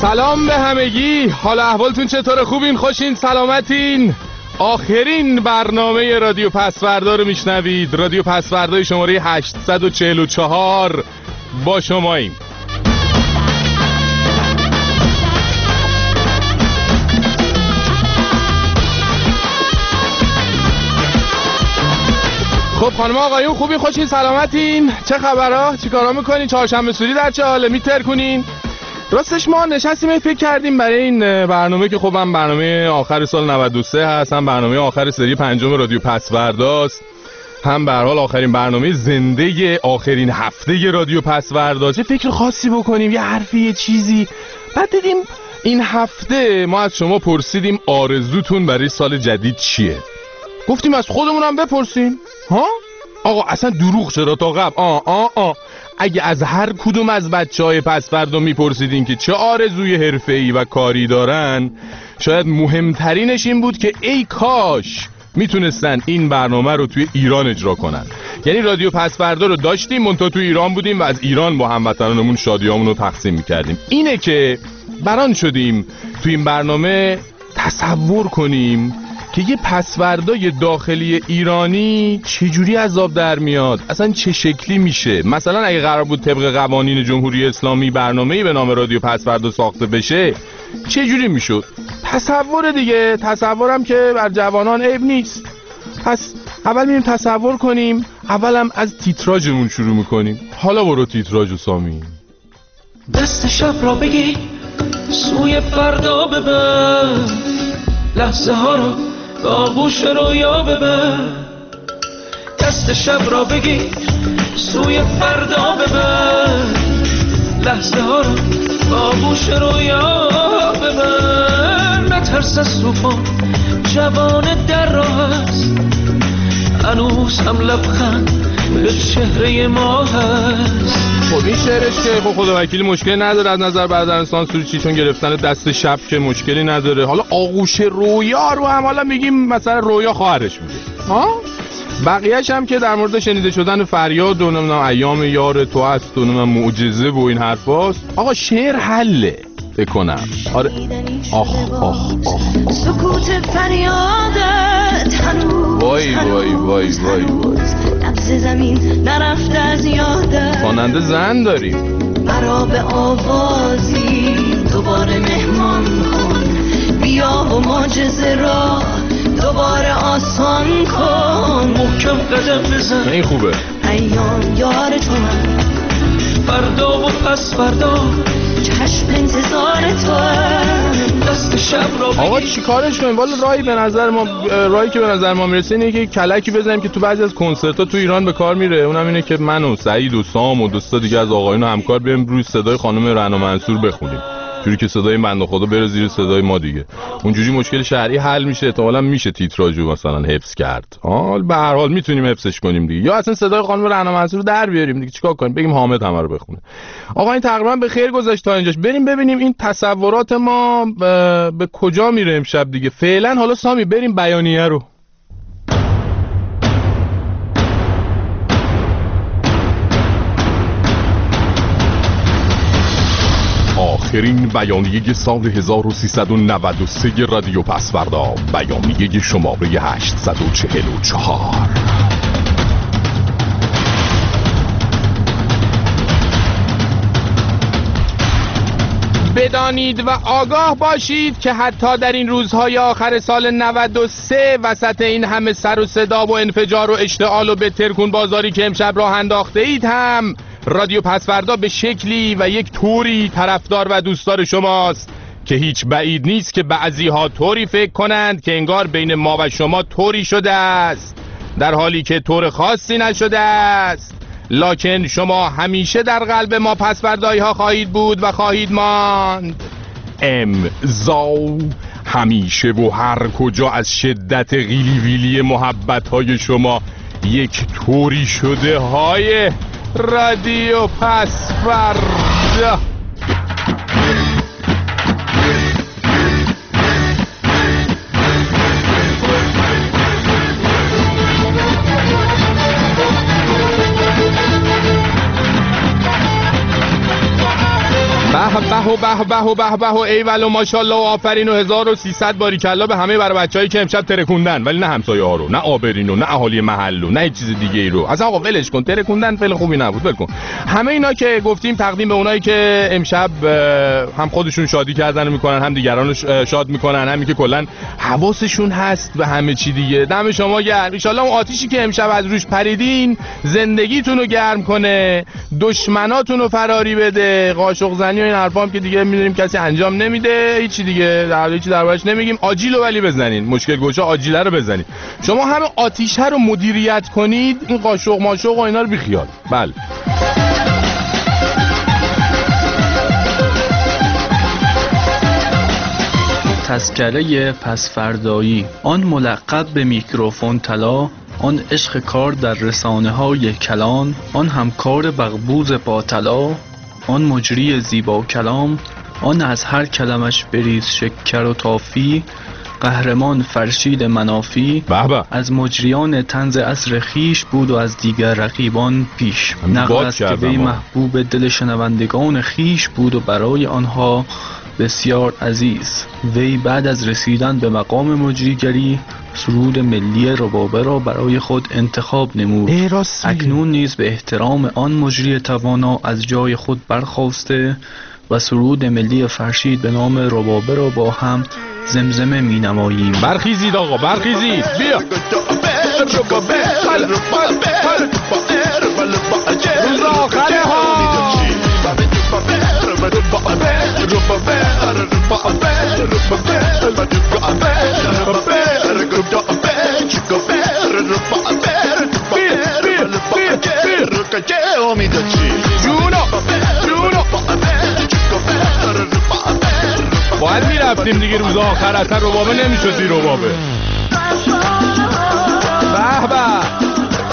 سلام به همگی، حال احوالتون چطوره؟ خوبین؟ خوشین؟ سلامتین؟ آخرین برنامه رادیو پسوردا رو میشنوید. رادیو پسوردا شماره 844 با شماییم. خب خانم آقایون خوبین؟ خوشین؟ سلامتین؟ چه خبرها؟ چی کارا میکنین؟ چهارشنبه سوری در چه حاله؟ میترکونین؟ راستش ما نشستیم فکر کردیم برای این برنامه که خب هم برنامه آخر سال 93 هست، هم برنامه آخر سری 5 رادیو پسورداست، هم به هر حال آخرین برنامه زنده آخرین هفته رادیو پسورداست. یه فکر خاصی بکنیم، یه حرفی، یه چیزی. بعد دیدیم این هفته ما از شما پرسیدیم آرزوتون برای سال جدید چیه. گفتیم از خودمون هم بپرسیم. ها؟ آقا اصلا دروغ چرا تا قبل؟ اگه از هر کدوم از بچهای پسوردا میپرسیدین که چه آرزوی حرفه‌ای و کاری دارن، شاید مهمترینش این بود که ای کاش میتونستن این برنامه رو توی ایران اجرا کنن. یعنی رادیو پسوردا رو داشتیم منتها توی ایران بودیم و از ایران با هموطنانمون شادیامون رو تقسیم میکردیم. اینه که بران شدیم توی این برنامه تصور کنیم که یه پسوردای داخلی ایرانی چجوری از آب در میاد، اصلا چه شکلی میشه. مثلا اگه قرار بود طبق قوانین جمهوری اسلامی برنامه‌ای به نام رادیو پسوردا ساخته بشه چجوری میشد؟ تصور دیگه، تصورم که بر جوانان عیب نیست. پس اول میریم تصور کنیم، اولم از تیتراژمون شروع میکنیم. حالا برو تیتراژو سامی. دست شب را بگی سوی فردا ببر، لحظه ها رو به آغوش رویا ببر. دست شب را بگیر سوی فردا ببر، لحظه ها رو به آغوش رویا ببر. نترس از طوفان، جوان در راه است، هنوز هم لبخند به چهره ما هست. خب این شعرش که خب خدا وکیلی مشکلی نداره از نظر برادران سانسوری، چی چون گرفتن دست شب که مشکلی نداره. حالا آغوش رویا رو هم حالا میگیم مثلا رویا خواهرش میگه ها. بقیه‌اش هم که در مورد شنیده شدن فریاد و نمیدونم ایام یار تو است و نمیدونم معجزه و این حرفاست. آقا شعر حله بکنم. آره آخ سکوت فریادت هنوز وای نبض زمین نرفته از یادت. خواننده زن داریم. مرا به آوازی دوباره مهمان کن، بیا و معجزه را دوباره آسان کن. محکم قدم بزن، این خوبه. ایام یار تو من، فردا و پس فردا چشم انتظار تو. دست شب را آقا چی کارش کنیم؟ والا راهی که به نظر ما میرسه اینه که کلکی بزنیم که تو بعضی از کنسرت‌ها تو ایران به کار میره. اونم اینه که من و سعید و سام و دوستا دیگه از آقایون همکار بریم روی صدای خانم رعنا منصور بخونیم، جوری که صدای بنده خدا بره زیر صدای ما دیگه. اونجوری مشکل شهری حل میشه. احتمالاً میشه تیتراژو مثلا حفظ کرد. به هر حال میتونیم حفظش کنیم دیگه، یا اصلا صدای خانم رعنا منصور رو در بیاریم دیگه. چیکار کنیم؟ بگیم حامد همه رو بخونه. آقا این تقریبا به خیر گذشت تا اینجاش. بریم ببینیم این تصورات ما به کجا میره امشب دیگه. فعلا حالا سامی بریم بیانیه رو. آخرین بیانیه سال 1393 رادیو پسوردا، بیانیه شماره 844. بدانید و آگاه باشید که حتی در این روزهای آخر سال 93 وسط این همه سر و صدا و انفجار و اشتعال و بترکون بازاری که امشب راه انداخته اید هم رادیو پسوردا به شکلی و یک طوری طرفدار و دوستدار شماست که هیچ بعید نیست که بعضی‌ها طوری فکر کنند که انگار بین ما و شما طوری شده است، در حالی که طور خاصی نشده است. لکن شما همیشه در قلب ما پسوردایی‌ها خواهید بود و خواهید ماند. امضا همیشه و هر کجا از شدت غیلی ویلی محبت‌های شما یک طوری شده های رادیو پسوردا. به ایول و ماشاءالله و آفرین و 1300 باریکلا به همه برای بچه‌ای که امشب ترکوندن، ولی نه همسایه ها رو، نه آبرین و نه اهالی محل و نه چیز دیگه ای رو. اصلا آقا ولش کن، ترکوندن فعل خوبی نبود، ول کن. همه اینا که گفتیم تقدیم به اونایی که امشب هم خودشون شادی کردن میکنن، هم دیگران رو شاد میکنن، همین که کلا حواسشون هست به همه چی دیگه. دم شما گرم. ان شاءالله اون آتیشی که امشب از روش پریدین زندگیتون رو گرم کنه، دشمناتون رو فراری بده. قاشق زنی و این حرفام که دیگه میدونیم کسی انجام نمیده، هیچی دیگه هیچی دربارش نمیگیم. آجیل رو ولی بزنین، مشکل گوشا آجیله رو بزنین. شما همه آتیشه رو مدیریت کنید، این قاشق ماشق و اینا رو بیخیال. بله تذکره پسفردایی، آن ملقب به میکروفون طلا، آن عشق کار در رسانه‌های کلان، آن همکار بغبوز با طلا، آن مجری زیبا کلام، آن از هر کلمش بریز شکر و تافی، قهرمان فرشید منافی، بابا از مجریان طنز عصر خیش بود و از دیگر رقیبان پیش. نقل است که وی محبوب دل شنوندگان خیش بود و برای آنها بسیار عزیز. وی بعد از رسیدن به مقام مجریگری سرود ملی ربابه را برای خود انتخاب نمود. اکنون نیز به احترام آن مجری توانا از جای خود برخاسته و سرود ملی فرشید به نام ربابه را با هم زمزمه می نماییم. برخیزید آقا، برخیزید، بیا روز آخره ها. باید میرفتیم دیگه روز آخر، اصلا ربابه نمیشدی ربابه. به به.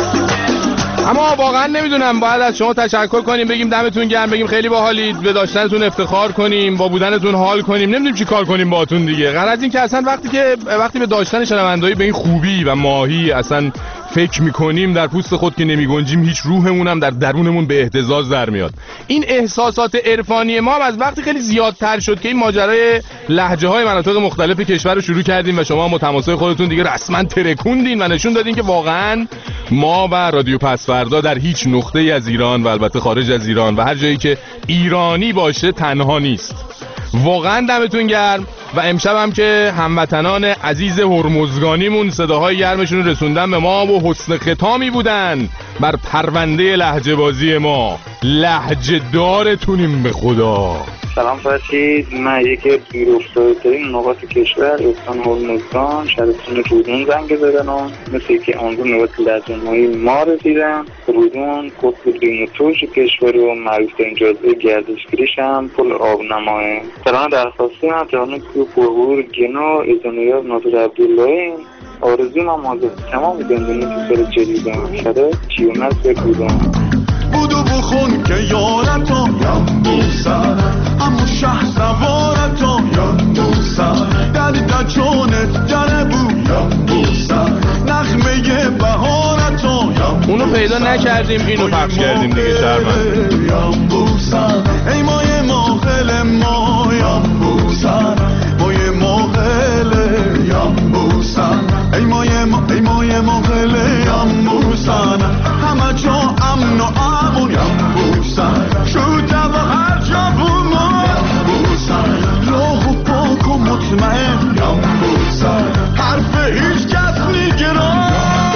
اما واقعا نمیدونم، باید از شما تشکر کنیم، بگیم دمتون گرم، بگیم خیلی باحالید، به داشتنتون افتخار کنیم، با بودنتون حال کنیم، نمیدونیم چی کار کنیم باهاتون دیگه. غرض این که اصلا وقتی به داشتن شنوندایی به این خوبی و ماهی اصلا فکر میکنیم در پوست خود که نمیگنجیم، هیچ روحمون هم در درونمون به اهتزاز در میاد. این احساسات عرفانی ما هم از وقتی خیلی زیادتر شد که این ماجرای لهجه های مناطق مختلف کشور رو شروع کردیم و شما متماسک خودتون دیگه رسما ترکوندین و نشون دادین که واقعا ما و رادیو پسفردا در هیچ نقطه‌ای از ایران و البته خارج از ایران و هر جایی که ایرانی باشه تنها نیست. واقعا دمتون گرم. و امشب هم که هموطنان عزیز هرمزگانیمون صداهای گرمشون رسوندن به ما و حسن ختامی بودن بر پرونده لهجه بازی ما. لهجه دارتونیم به خدا. سلام فرشید، من یکی از دور افتاده‌ترین نقاط کشور استان هرمزگان شهرستان رودون زنگ زدم. مثل که آنجا نقاط لهجه‌مایی ما رسیدم. رودون قطب دیموتوش کشور و معروف‌ترین جاده گردشگریش هم پل آبنماه. ترانه درخواستی من ترانه که پرهور گنا ازنیاز ناصر عبدالله. آرزوی من حاضر تمام زندگی تو سر جدیدم شده چیونت بودم. بودو بخون که یارتا یم بوسن همون شهر سوارتا یم بوسن در دچونت جره بو یم بوسن نخمه بهارتا یم اونو پیدا نکردیم، اینو پخش کردیم دیگه. شرمنده یم بوسن ای مای ماخل ما یم بوسن مای ماخل یم بوسن ای مای ماخل یم بوسن همه جا امن و امون یم بوسن شده و هر جا بوما یم بوسن راه و پاک و مطمئن یم بوسن حرف هیچ کس میگران.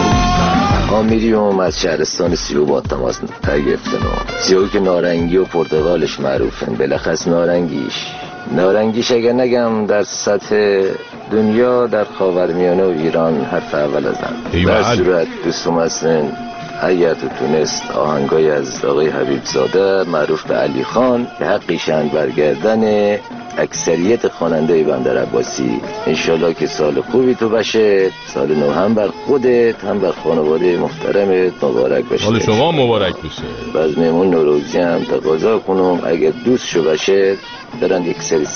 میریم از شهرستان سیو با تماس گرفتن. سیو که نارنگی و پرتقالش معروفن، بلخص نارنگیش اگر نگم در سطح دنیا در خاورمیانه و ایران حرف اول ازم. در صورت دوستم هستن اگر تو تونست آهنگای از آقای حبیب زاده معروف به علی خان که حقیشن برگردن اکثریت خواننده بندر عباسی. انشالله که سال خوبی تو باشه، سال نو هم بر خودت هم بر خانواده محترمت مبارک باشه. حال شما مبارک بشه. باز مهمون نوروزی هم تقاضا کنم اگر دوست شو باشه دارن یک سری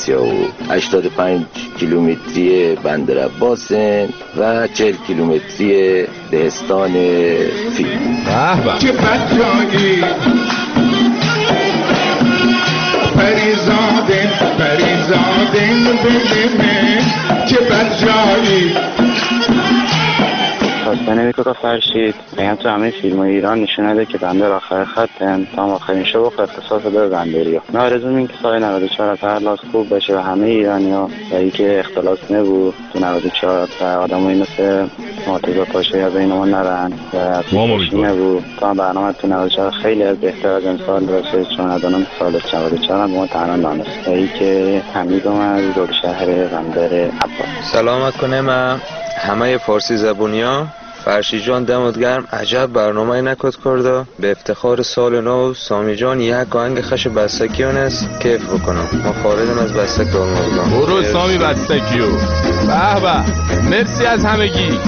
85 کیلومتری بندر عباسن و 40 کیلومتری دهستان فیلم. به چه بچگی پریزاد آمدیم ببینیم که بجایی. خواستن میکوکا فرشید بگم تو همه فیلم ایران نشون ده که بنده آخر خط تا آخرین شب و اختصاص به بندری. ما آرزو این که سال 94 از هر لحاظ خوب باشه و همه ایرانی‌ها و اینکه اختلاس نبود تو 94 و آدمایی مثل مرتضی پاشایی از بین ما نرن و پیشی نبود. تا برنامه تو 94 خیلی از بهتر از امسال باشه، چون آدم سال 94 هم به ما تنها دانست و اینکه حمید اومد دور شهر بندر عباس. سلامت کنم همه فارسی زبونیا. فرشید جان دمت گرم، عجب برنامه نکت کرده. به افتخار سال نو سامی جان یک آهنگ خش بستکیان است، کیف بکنم. ما خارجم از بستک دارم. برو سامی بستکیو. به به، مرسی از همگی.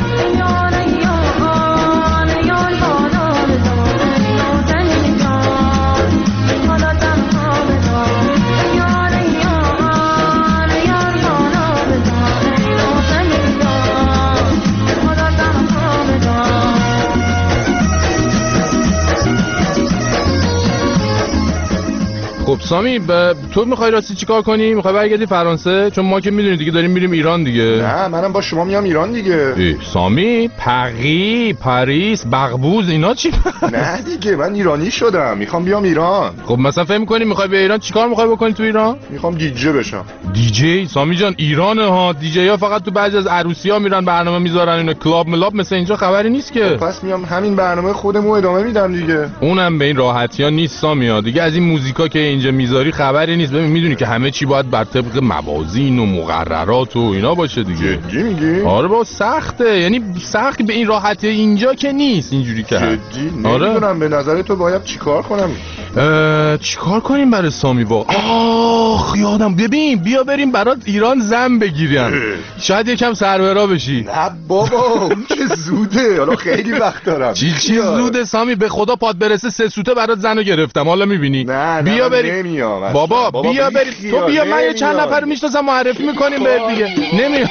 خب سامی تو میخوای راستی چیکار کنی؟ میخوای برگردی فرانسه؟ چون ما که میدونی دیگه داریم میریم ایران دیگه. نه منم با شما میام ایران دیگه. سامی پاریس بغبوز اینا چی؟ نه دیگه من ایرانی شدم، میخوام بیام ایران. خب مثلا فهم می‌کنی میخوای به ایران چیکار میخوای بکنی تو ایران؟ میخوام دیجی بشم. دیجی؟ سامی جان ایرانه ها، دیجی ها فقط تو بعضی از عروسی‌ها میرن برنامه میذارن، اینا کلاب ملاب مثل اینجا خبری نیست که. پس میام همین برنامه خودمو ادامه میدم دیگه. اونم به این راحتی‌ها نیست سامی ها. دیگه از این موزیکا که اینجا میذاری خبری نیست. ببین میدونی که همه چی باید بر طبق موازین و مقررات و اینا باشه دیگه. جدی میگی؟ آره با سخته، یعنی سخت به این راحتی اینجا که نیست اینجوری که. جدی نمیدونم به نظر تو باید چیکار کنم؟ چیکار کنیم برای سامی واقعا؟ آخ یادم، ببین بیا بریم برات ایران زن بگیریم، شاید یکم سربرا بشی. نه بابا اون که زوده، حالا خیلی وقت دارم. چی زوده سامی؟ به خدا پاد برسه 3 سوته برات زنو گرفتم، حالا میبینی. نه بیا بریم نمیام بابا بیا بریم. تو بیا من یه چند نفر میشناسم معرفی میکنیم بهت دیگه. نمیام.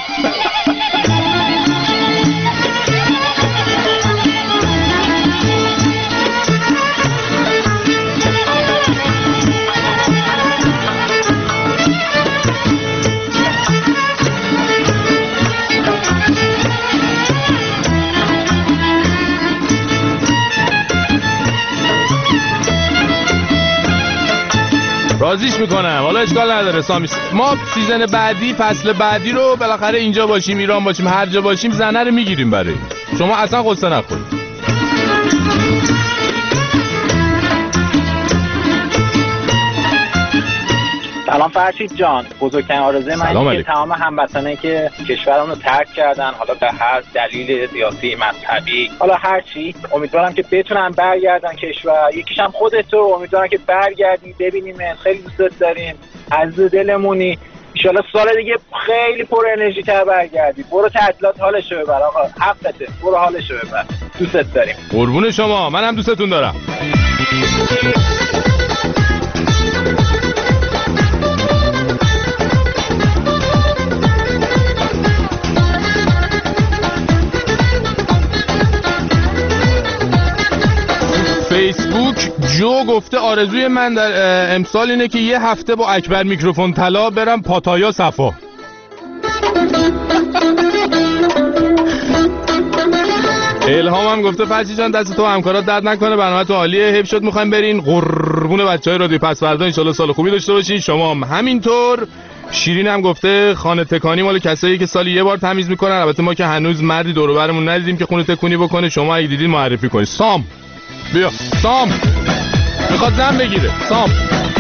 راضیش میکنم، حالا اشکال نداره سامی. ما سیزن بعدی، فصل بعدی رو بالاخره اینجا باشیم، ایران باشیم، هر جا باشیم زنه رو میگیریم برای شما، اصلا قصه نخورید. سلام فرشید جان، بزرگترین آرزوی من اینه که تمام هموطنایی که کشورمون رو ترک کردن، حالا به هر دلیل سیاسی، مذهبی، حالا هر چی، امیدوارم که بتونن برگردن کشور. یکیش هم خودت، امیدوارم که برگردی ببینیم، خیلی دوست داریم، از دلمونی. ان شاءالله سال دیگه خیلی پر انرژی تر برگردی. برو تعطیلات حالشو ببر آقا، حقته، برو حالشو ببر، دوست داریم. قربون شما، منم دوستتون دارم. فیسبوک جو گفته آرزوی من در امسال اینه که یه هفته با اکبر میکروفون طلا برم پاتایا صفا. الهام هم گفته فرشید جان دست تو همکارات درد نکنه، برنامه تو عالیه، حیف شد میخوایم برین. قربون بچهای رادیو پس فردا ان شاءالله سال خوبی داشته باشین، شما هم همینطور. شیرین هم گفته خانه تکانی مال کسایی که سالی یه بار تمیز میکنن، البته ما که هنوز مردی دور و برمون ندیدیم که خونه تکونی بکنه، شما اگه دیدین معرفی کنید. سام بیا، سام میخواد زن بگیره. سام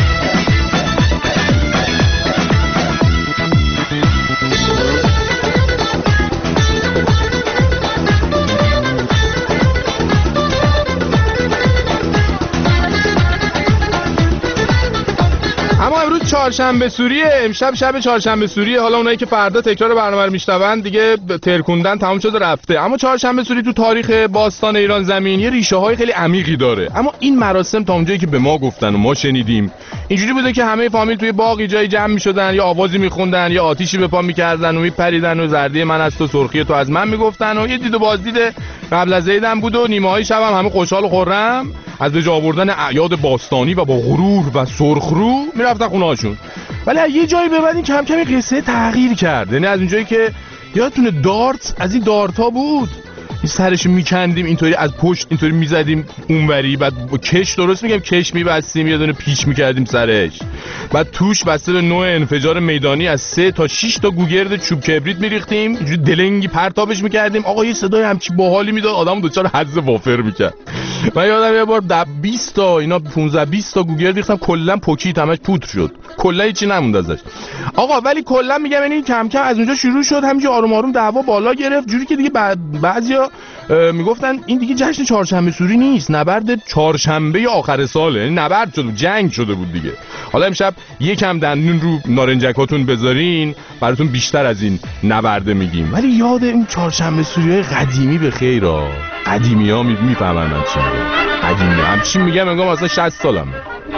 اما امروز چهارشنبه سوریه، امشب شب چهارشنبه سوریه. حالا اونایی که فردا تکرار برنامه رو میشنون دیگه ترکوندن، تمام شده رفته. اما چهارشنبه سوری تو تاریخ باستان ایران زمین یه ریشه های خیلی عمیقی داره. اما این مراسم تا اونجایی که به ما گفتن و ما شنیدیم اینجوری بوده که همه فامیل توی باغی جای جمع میشدن، یا آوازی میخوندن، یا آتیشی به پا میکردن و میپریدن و زردی من از تو، سرخی تو از من میگفتن و یه دید و بازدید قبل از عید هم بود و نیمه‌های شب هم همه خوشحال و خرم از به جا آوردن اعیاد باستانی و با غرور و سرخرو میرفتن خونه‌هاشون. ولی یه جایی به بعد این کم کم قصه تغییر کرد. یعنی از اونجایی که یادتونه دارت، از این دارتا بود، این سرش میکندیم اینطوری از پشت اینطوری میزدیم اونوری، بعد با کش، درست میگم، کش میبستیم یه دونه پیچ میکردیم سرش، بعد توش بسته به نوع انفجار میدانی از 3 تا 6 تا گوگرد چوب کبریت میریختیم، اینجوری دلنگی پرتابش میکردیم. آقا یه صدای همچی باحالی میداد، آدمو دوچار حظ وافر میکرد. من یادم یه بار 20 تا اینا 15 20 تا گوگرد ریختم، کلا پوکید، همش پودر شد، کلا هیچی نموند ازش. آقا ولی کلا میگم یعنی کم کم از اونجا شروع شد همینجوری آروم آروم دعوا بالا گرفت، جوری که دیگه بعضیا میگفتن این دیگه جشن چهارشنبه سوری نیست، نبرد چهارشنبه آخر ساله، یعنی نبرد شده، جنگ شده بود دیگه. حالا امشب یکم دندون رو نارنجکاتون بذارین براتون بیشتر از این نبرده میگیم. ولی یاد این چهارشنبه سوریای قدیمی به خیرا، قدیمی‌ها میفهمن من چی میگم، قدیمی همچین میگم انگار مثلا 60 سالمه.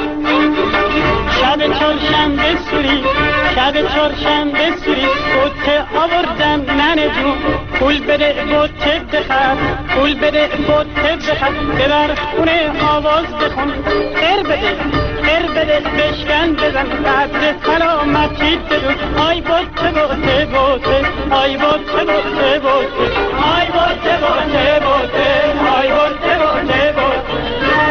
شب چهارشنبه سوری، شب چهارشنبه سوری، بوته آوردم ننه جون، پول بده بوته بخر، پول بده بوته بخر، ببر خونه آواز بخون، خیر بده بشکن بزن، بعد سلامتی بدون، آی بوته بوته بوته، آی بوته بوته بوته، آی بوته بوته بوته، آی بوته بوته بوته.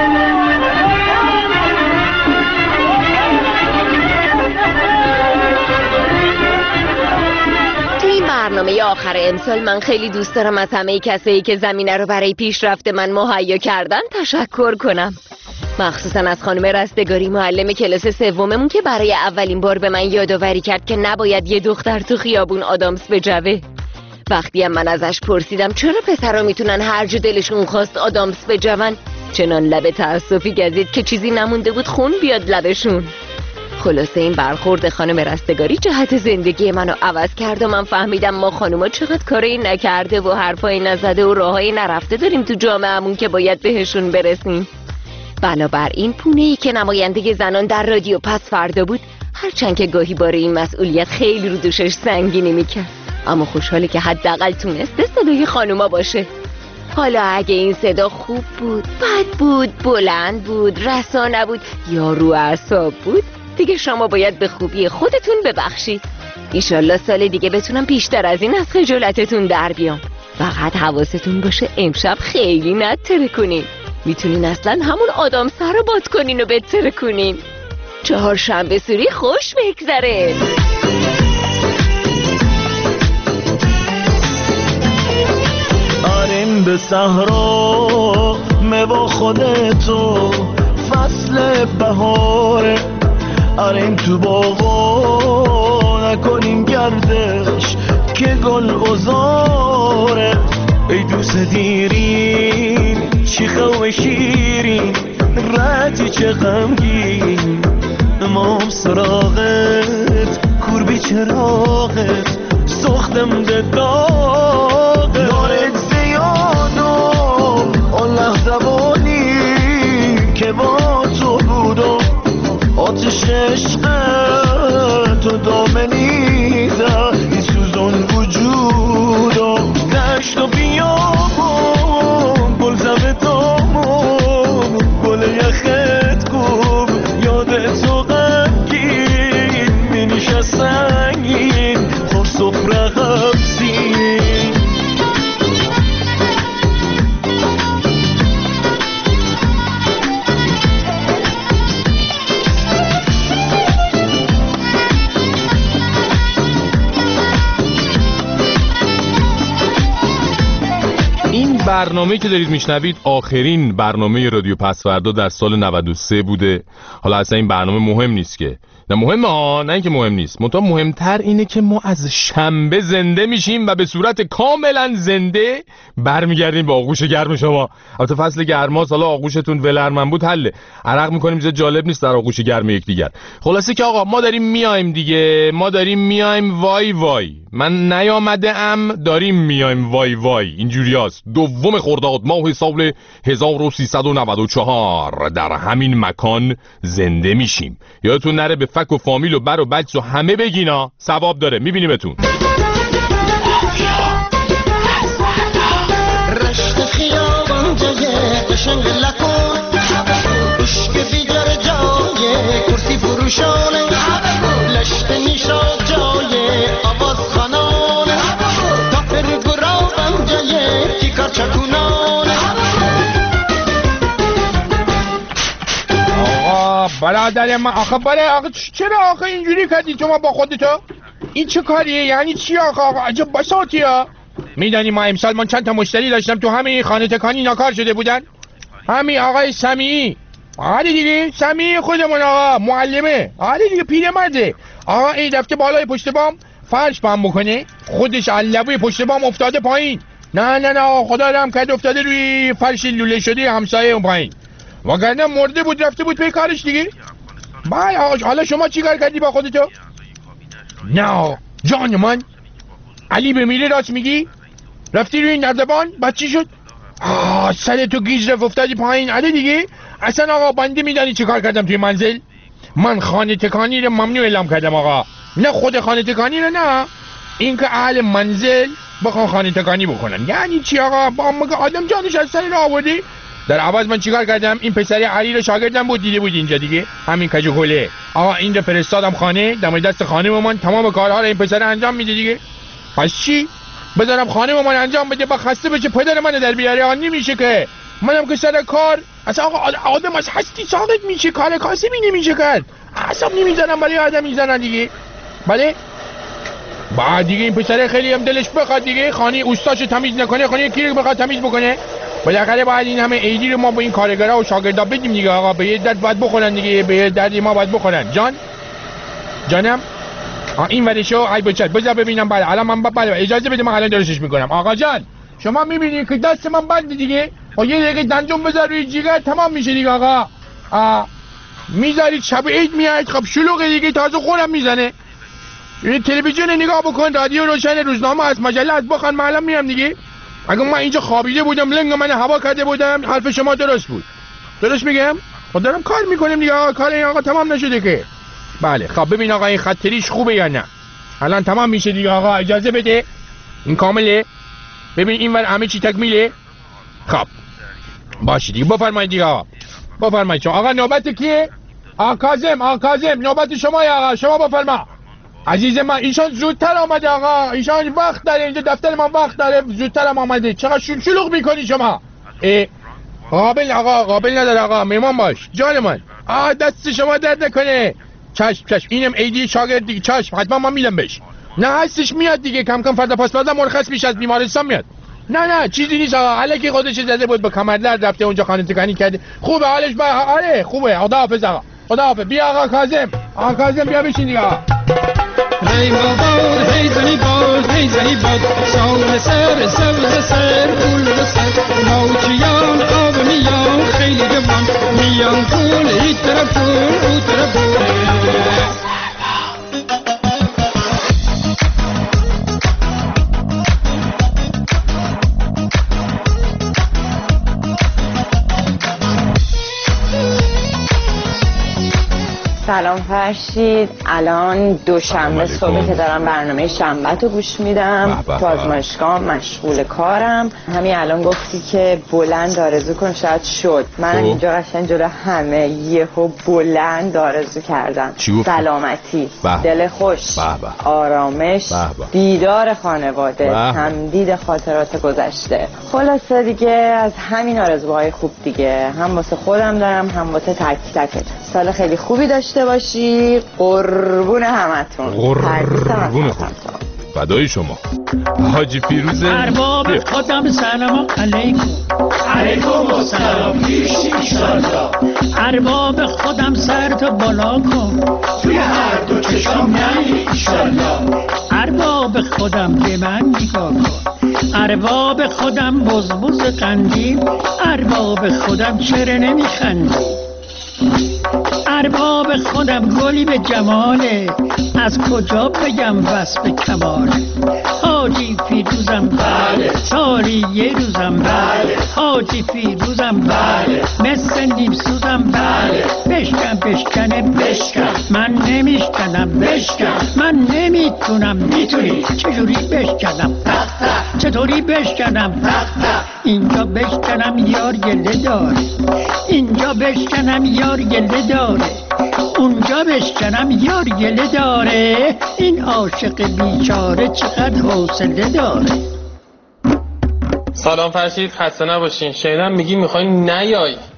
برنامه آخر امسال من خیلی دوست دارم از همه کسایی که زمینه رو برای پیشرفت من مهیا کردن تشکر کنم، مخصوصا از خانم رستگاری، معلم کلاس سوممون که برای اولین بار به من یادآوری کرد که نباید یه دختر تو خیابون آدامس بجوه. وقتی هم من ازش پرسیدم چرا پسرا میتونن هر جا دلشون خواست آدامس بجون، چنان لب تأسفی گزید که چیزی نمونده بود خون بیاد لبشون. خلاصه این برخورد خانم رستگاری جهت زندگی منو عوض کرد و من فهمیدم ما خانوما چقدر کاری نکرده و حرفایی نزده و راهایی نرفته داریم تو جامعه‌مون که باید بهشون برسیم. بنابراین پونه‌ای که نماینده زنان در رادیو پس فردا بود، هرچند که گاهی باره این مسئولیت خیلی رو دوشش سنگینی میکرد، اما خوشحاله که حداقل تونسته صدای خانوما باشه. حالا اگه این صدا خوب بود، بد بود، بلند بود، رسا نبود یا رو اعصاب بود، دیگه شما باید به خوبی خودتون ببخشید. ایشالله سال دیگه بتونم بیشتر از این از خجالتتون در بیام. فقط حواستون باشه امشب خیلی نتره کنین، میتونین اصلا همون آدم سر رو باد کنین و بتره کنین. چهارشنبه سوری خوش بگذره. آریم به صحرا با خودتو، فصل بهاره، آریم تو باغا نکنیم گردش که گل گذاره. ای دوست دیرین چی خواه شیرین، رتی چه غمگین، امام سراغت کوربی چراغت، سختم ده داغت، دارت زیادم آن لحظه بانی که با تو بودم، آتش عشق تو دامنیزه این سوزون وجودم، دشت و بیابم گل زمه دامم، گل یخت گم یادت تو غمگین، منیشه سنگین خور سفره غمزین. برنامه‌ای که دارید میشنوید آخرین برنامه رادیو پسفردا در سال 93 بوده. حالا اصلا این برنامه مهم نیست که، نه مهمه ها، نه اینکه مهم نیست، منتها مهمتر اینه که ما از شنبه زنده میشیم و به صورت کاملا زنده برمیگردیم به آغوش گرم شما. البته فصل گرماست، حالا آغوشتون ولرمن بود حله، عرق میکنیم چیز جالب نیست در آغوش گرم یکدیگر. خلاصه که آقا ما داریم میایم دیگه، ما داریم میایم، وای وای من نیامده ام، داریم میایم وای وای. اینجوریاست. 2 خرداد ماه سال 1394 در همین مکان زنده میشیم. یادتون نره به فک و فامیل و بر و بچ و همه بگینا، ثواب داره. میبینیمتون. رشت خیابان جای قشنگ لکن، عشق بیدار جای کرسی فروشانه، لشت مادر من آخه چرا آخه اینجوری کردی شما با خودتو؟ این چه کاریه؟ یعنی چی آخه عجب بساطی ها؟ میدانی ما امسال من چند تا مشتری داشتم تو همین خانه تکانی ناکار شده بودن؟ همین آقای سمیعی. آره دیگه سمیعی خودمون آقا معلمه. آره دیگه پیرمرده. آقا این رفته بالای پشت بام فرش بام بکنه، خودش علوی پشت بام افتاده پایین. نه خدا رحم کرد افتاده روی فرش لوله شده همسایه اون پایین. وگرنه مرده بود رفته بود پی کارش دیگه. بای آقا حالا شما چی کار کردی با خودتو؟ نه جان من علی بمیره راست میگی؟ رفتی روی نردبان بعد چی شد؟ سر تو گیج رفت افتادی پایین. علی دیگه اصلا آقا بنده میدانی چی کار کردم توی منزل؟ من خانه تکانی رو ممنوع اعلام کردم آقا. نه خود خانه تکانی رو، نه اینکه اهل منزل بخوان خانه تکانی بکنن. یعنی چی آقا؟ با مگه آدم جانش از سر راه آوردی؟ در عوض من چیکار کردم؟ این پسری علی رو شاگردم بود دیده بود اینجا دیگه، همین کجوله آقا این رو فرستادم خانه، دم دست خانه من تمام کارها رو این پسر انجام میده دیگه. پس چی؟ بذارم خانه من انجام بده با خسته بشه پدر من در بیاره؟ آن نمیشه که. منم که سر کار اصلا آقا آدم از هستی ساقط میشه، کار کاسبی نمیشه کرد. اصلا نمیزنم برای آدم میزنن دیگه. بله بعد دیگه این پسره خیلی هم دلش بخواد دیگه خانه اوستاشو تمیز نکنه، خانه کی رو بخواد تمیز بکنه؟ بالاخره باید این همه عیدی رو ما با این کارگرا و شاگردا بدیم دیگه آقا. به یه درد باید بخورن دیگه، به یه دردی ما باید بخورن. جانم این ورشو ای بچت بذار ببینم. بله الان من اجازه بده من الان درستش میکنم. آقا جان شما میبینید که دست من بند دیگه، و یه دقیقه دندون بذار روی جیگر تمام میشه دیگه آقا. میذارید شب عید میاد خب شلوغه دیگه، تازه خونم میزنه. تلویزیون نگاه بکن، رادیو روشن، روزنامه از مجله از بخوان، من الان میام دیگه. اگه من اینجا خوابیده بودم لنگ من هوا کرده بودم حرف شما درست بود. درست میگم؟ خب دارم کار میکنیم دیگه آقا. کار این آقا تمام نشده که. بله خب ببین آقا این خطریش خوبه یا نه؟ الان تمام میشه دیگه آقا، اجازه بده. این کامله. ببین اینور همه چی تکمیله. خب باشه دیگه بفرمایید دیگه آقا. بفرمایید شما. آقا نوبت کیه؟ آقا کاظم نوبت شما یا آقا. شما بفرما. عزیز من ایشان زودتر آمده آقا، ایشان وقت داره، اینجا دفتر من وقت داره، زودتر هم آمده. چقدر شلوغ میکنی شما؟ قابل نداره آقا، میمان باش جان من. دست شما درد نکنه. چشم اینم ایدی شاگرد دیگه. چشم حتما من میدم بهش. نه هستش میاد دیگه، کم کم فردا پس فردا مرخص میشه از بیمارستان میاد. نه چیزی نیست آقا، الکی خودش زده بود به کمرلرد رفته اونجا خانه تکانی کرده. خوبه حالش آره خوبه. خداحافظ آقا. خداحافظ. بیا آقا کاظم. آقا کاظم بیا بشین دیگه. هی بابا هی زنی باد سال سر سبز سر گل سر موجیان آب میان خیلی جوان میان پول این طرف پول اون طرف پول. سلام فرشید. الان دوشنبه صبح که دارم برنامه شنبه رو گوش میدم تو آزمایشگاه، مشغول کارم. همین الان گفتی که بلند آرزو کن، شاید شد. من اینجا قشنگ جلو همه یهو بلند آرزو کردم. سلامتی، دل خوش، آرامش، دیدار خانواده، تمدید خاطرات گذشته. خلاصه دیگه از همین آرزوهای خوب دیگه، هم واسه خودم دارم هم واسه تک تکت. سال خیلی خوبی داشته باشی. قربون همتون. قربون فدای شما. حاجی فیروزه ارباب خودم سلام علیکم. علیکم السلام پیشی انشالله. ارباب خودم سرتو بالا کن، توی هر دو چشم نهی انشالله. ارباب خودم به من نگاه کن، ارباب خودم بزبز قندیل، ارباب خودم چرا نمیخندی؟ ارباب خودم گلی به جماله، از کجا بگم وصف کماله. حاجی فیروزم بله، سالی یه روزم بله، حاجی فیروزم بله، مثل نیم سوزم بله. بشکن من نمیشکنم، من نمیتونم. میتونی چجوری بشکنم؟ چطوری بشکنم؟ اینجا بشکنم یار گله داره، اینجا بشکنم یار گله داره، اونجا بشکنم یار گله داره. این عاشق بیچاره چقدر حوصله داره. سلام فرشید، خسته نباشین. شنیدم میگی میخوای نیای.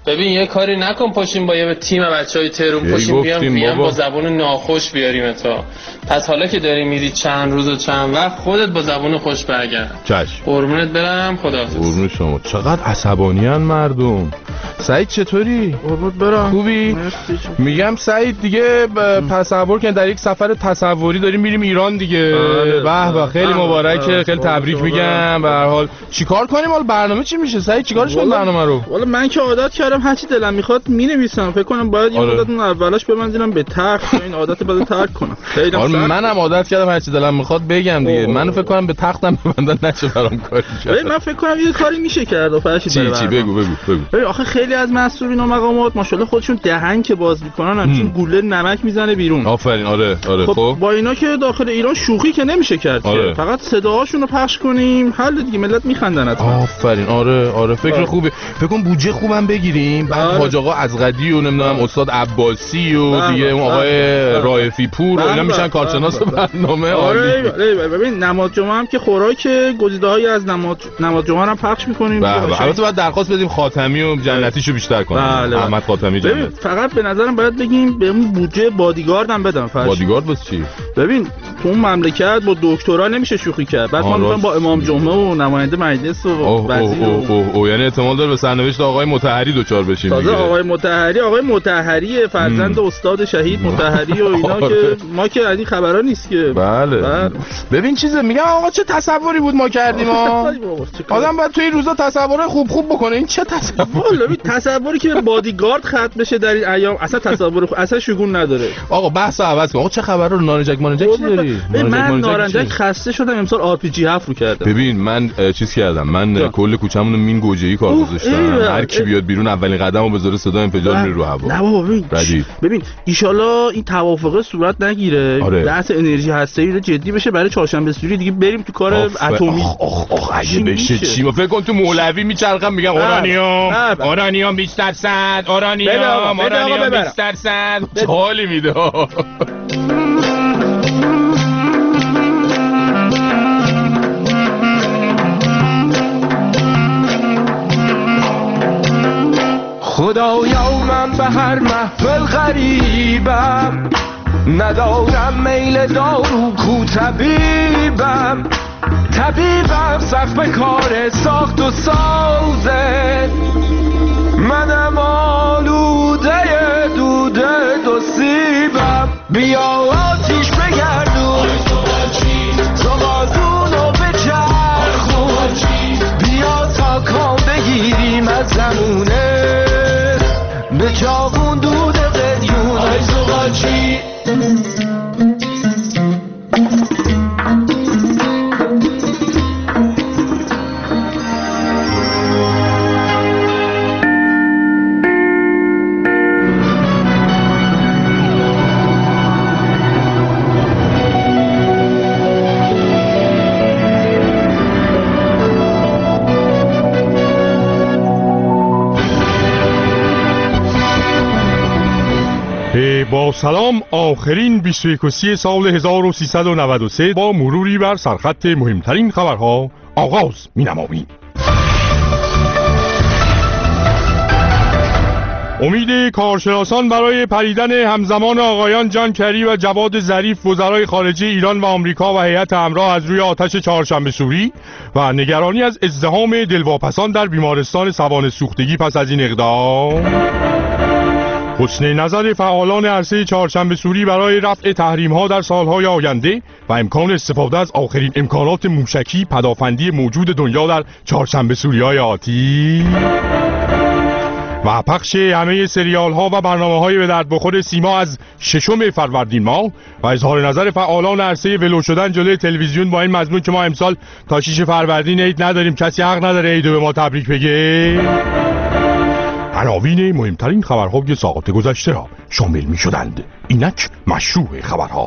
ببین یه کاری نکن پاشیم با یه تیم بچهای تهران پاشیم بیام با زبون ناخوش بیاریم تا. پس حالا که داری میری چند روز و چند وقت خودت با زبون خوش برگرد. چشم. قربونت برم، خداحافظ. قربون شما. چقدر عصبانیان مردم. سعید چطوری؟ قربونت برم. خوبی؟ میگم سعید دیگه تصور کن در یک سفر تصوری داریم میریم ایران دیگه. به به خیلی مبارکه، خیلی تبریک میگم. به هر حال چیکار کنیم؟ حالا برنامه چی میشه؟ سعید چیکارش کنیم برنامه رو؟ والا من که عادت کردم هر چی دلم میخواد مینویسم. فکر کنم باید یه مدت اون اولاش ببندینم به تخت این عادت بعد ترک کنم. خیلی منم عادت کردم هر چی دلم میخواد بگم دیگه. منو فکر کنم به تختم ببندن نشه برام کاری کرد. من فکر کنم یه کاری میشه کرد. فرشید چی بگو. ببین آخه خیلی از مسئولین و مقامات ماشاءالله خودشون دهن که باز میکنن همچین گوله نمک میزنه بیرون. آفرین. آره خب با اینا که داخل ایران شوخی که نمیشه کرد. فقط صداهاشون رو پخش کنیم حل دیگه، ملت میخندن حتما. آفرین. آره فکر خوبه. فکر کنم بودجه خوبم بگیریم. بعد حاج آقا عزغدی و نمیدونم استاد عباسی و دیگه اون آقای رائفی پور و اینا میشن کارشناس برنامه. آره ببین نماز جمعه هم که خوراک گزیده‌هایی از نماز جمعه هم پخش می‌کنیم. البته باید درخواست بدیم خاتمی و جنتیشو بیشتر کنیم. احمد خاتمی جنت. فقط به نظرم باید بگیم بهمون بودجه بادیگارد هم بدن. بادیگارد واسه چی؟ ببین تو اون مملکت با دکترا نمیشه شوخی کرد. بعد ما می‌خوایم با امام جمعه و نماینده مجلس و وزیر او یعنی احتمال داره به سرنوشت آقای مطهری دوچار بشیم. تازه آقای مطهری فرزند استاد شهید مطهری و اینا که ما که از این خبرا نیست که. بله. ببین چیزه میگم آقا چه تصوری بود ما کردیم آدم باید توی این روزا تصور خوب بکنه. این چه تصوری؟ تصوری که بادیگارد ختم بشه در این ایام اصلا تصور اصلا شگون نداره. آقا بحث عوض کن. آقا چه خبره؟ نارنجک چی داری؟ من نارنجک خسته شدم امسال RPG 7 رو کردم. ببین من چیز کردم. من کل کوچه‌مون مین گوجه‌ای کار گذاشتم. هر کی بیاد بیرون اولین قدمو بذاره صدا انفجار میره رو هوا. نه بابا ببین ان شاءالله این توافقه صورت نگیره. بحث انرژی هسته‌ای رو جدی بشه برای چهارشنبه سوری دیگه بریم تو کار اتمی. اگه بشه چی؟ فکر کن تو مولوی میچرخم میگن اورانیوم 20%، اورانیوم 20%. چه حالی میده. خدایا من به هر محفل غریبم، ندارم میل دارو کو طبیبم سخت به کار ساخت و سازه، منم آلوده دوده دو سیبم. بیا آتیش بگردون تو بازونو بچرخون، بیا تا کام بگیریم از زمونه به چاقون دود قلیون. آی زغالچی با سلام، آخرین 21 سال 1393 با مروری بر سرخط مهمترین خبرها آغاز می‌نماییم. امید کارشناسان برای پریدن همزمان آقایان جان کری و جواد ظریف وزرای خارجه ایران و آمریکا و هیئت همراه از روی آتش چهارشنبه سوری و نگرانی از ازدحام دلواپسان در بیمارستان سوانح سوختگی پس از این اقدام، حسن نظر فعالان عرصه چهارشنبه سوری برای رفع تحریم‌ها در سالهای آینده و امکان استفاده از آخرین امکانات موشکی پدافندی موجود دنیا در چهارشنبه سوری‌های آتی، و پخش همه سریال‌ها و برنامه‌های به درد بخور سیما از 6 فروردین ماه و اظهار نظر فعالان عرصه ولو شدن جلوی تلویزیون با این مضمون که ما امسال تا 6 فروردین عید نداریم، کسی حق نداره عیدو به ما تبریک بگه. عناوین مهمترین خبرهای ساعات گذشته را شامل می شدند. اینک مشروع خبرها.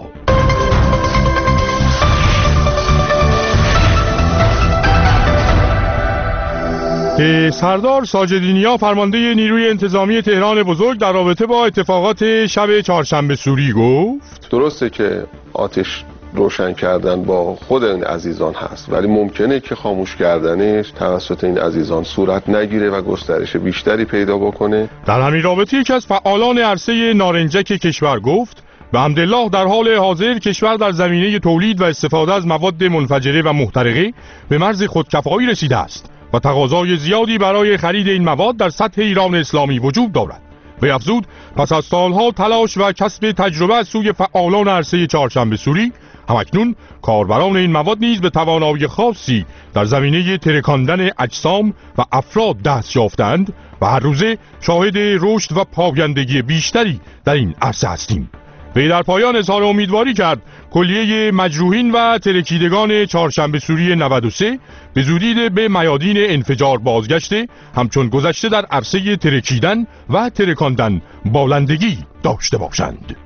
سردار ساجدینیا فرمانده نیروی انتظامی تهران بزرگ در رابطه با اتفاقات شب چهارشنبه سوری گفت درسته که آتش روشن کردن با خود این عزیزان هست، ولی ممکنه که خاموش کردنش توسط این عزیزان صورت نگیره و گسترش بیشتری پیدا بکنه. در همین رابطه یکی از فعالان عرصه نارنجک کشور گفت به حمدالله در حال حاضر کشور در زمینه تولید و استفاده از مواد منفجره و محترقه به مرز خودکفایی رسیده است و تقاضای زیادی برای خرید این مواد در سطح ایران اسلامی وجود دارد. وی افزود پس از سالها تلاش و کسب تجربه از سوی فعالان عرصه چهارشنبه سوری، همکنون کاربران این مواد نیز به توانایی خاصی در زمینه ترکاندن اجسام و افراد دست یافتند و هر روزه شاهد رشد و پایندگی بیشتری در این عرصه هستیم. وی در پایان اظهار امیدواری کرد کلیه مجروحین و ترکیدگان چهارشنبه سوری 93 به زودی به میادین انفجار بازگشته، همچون گذشته در عرصه ترکیدن و ترکاندن بالندگی داشته باشند.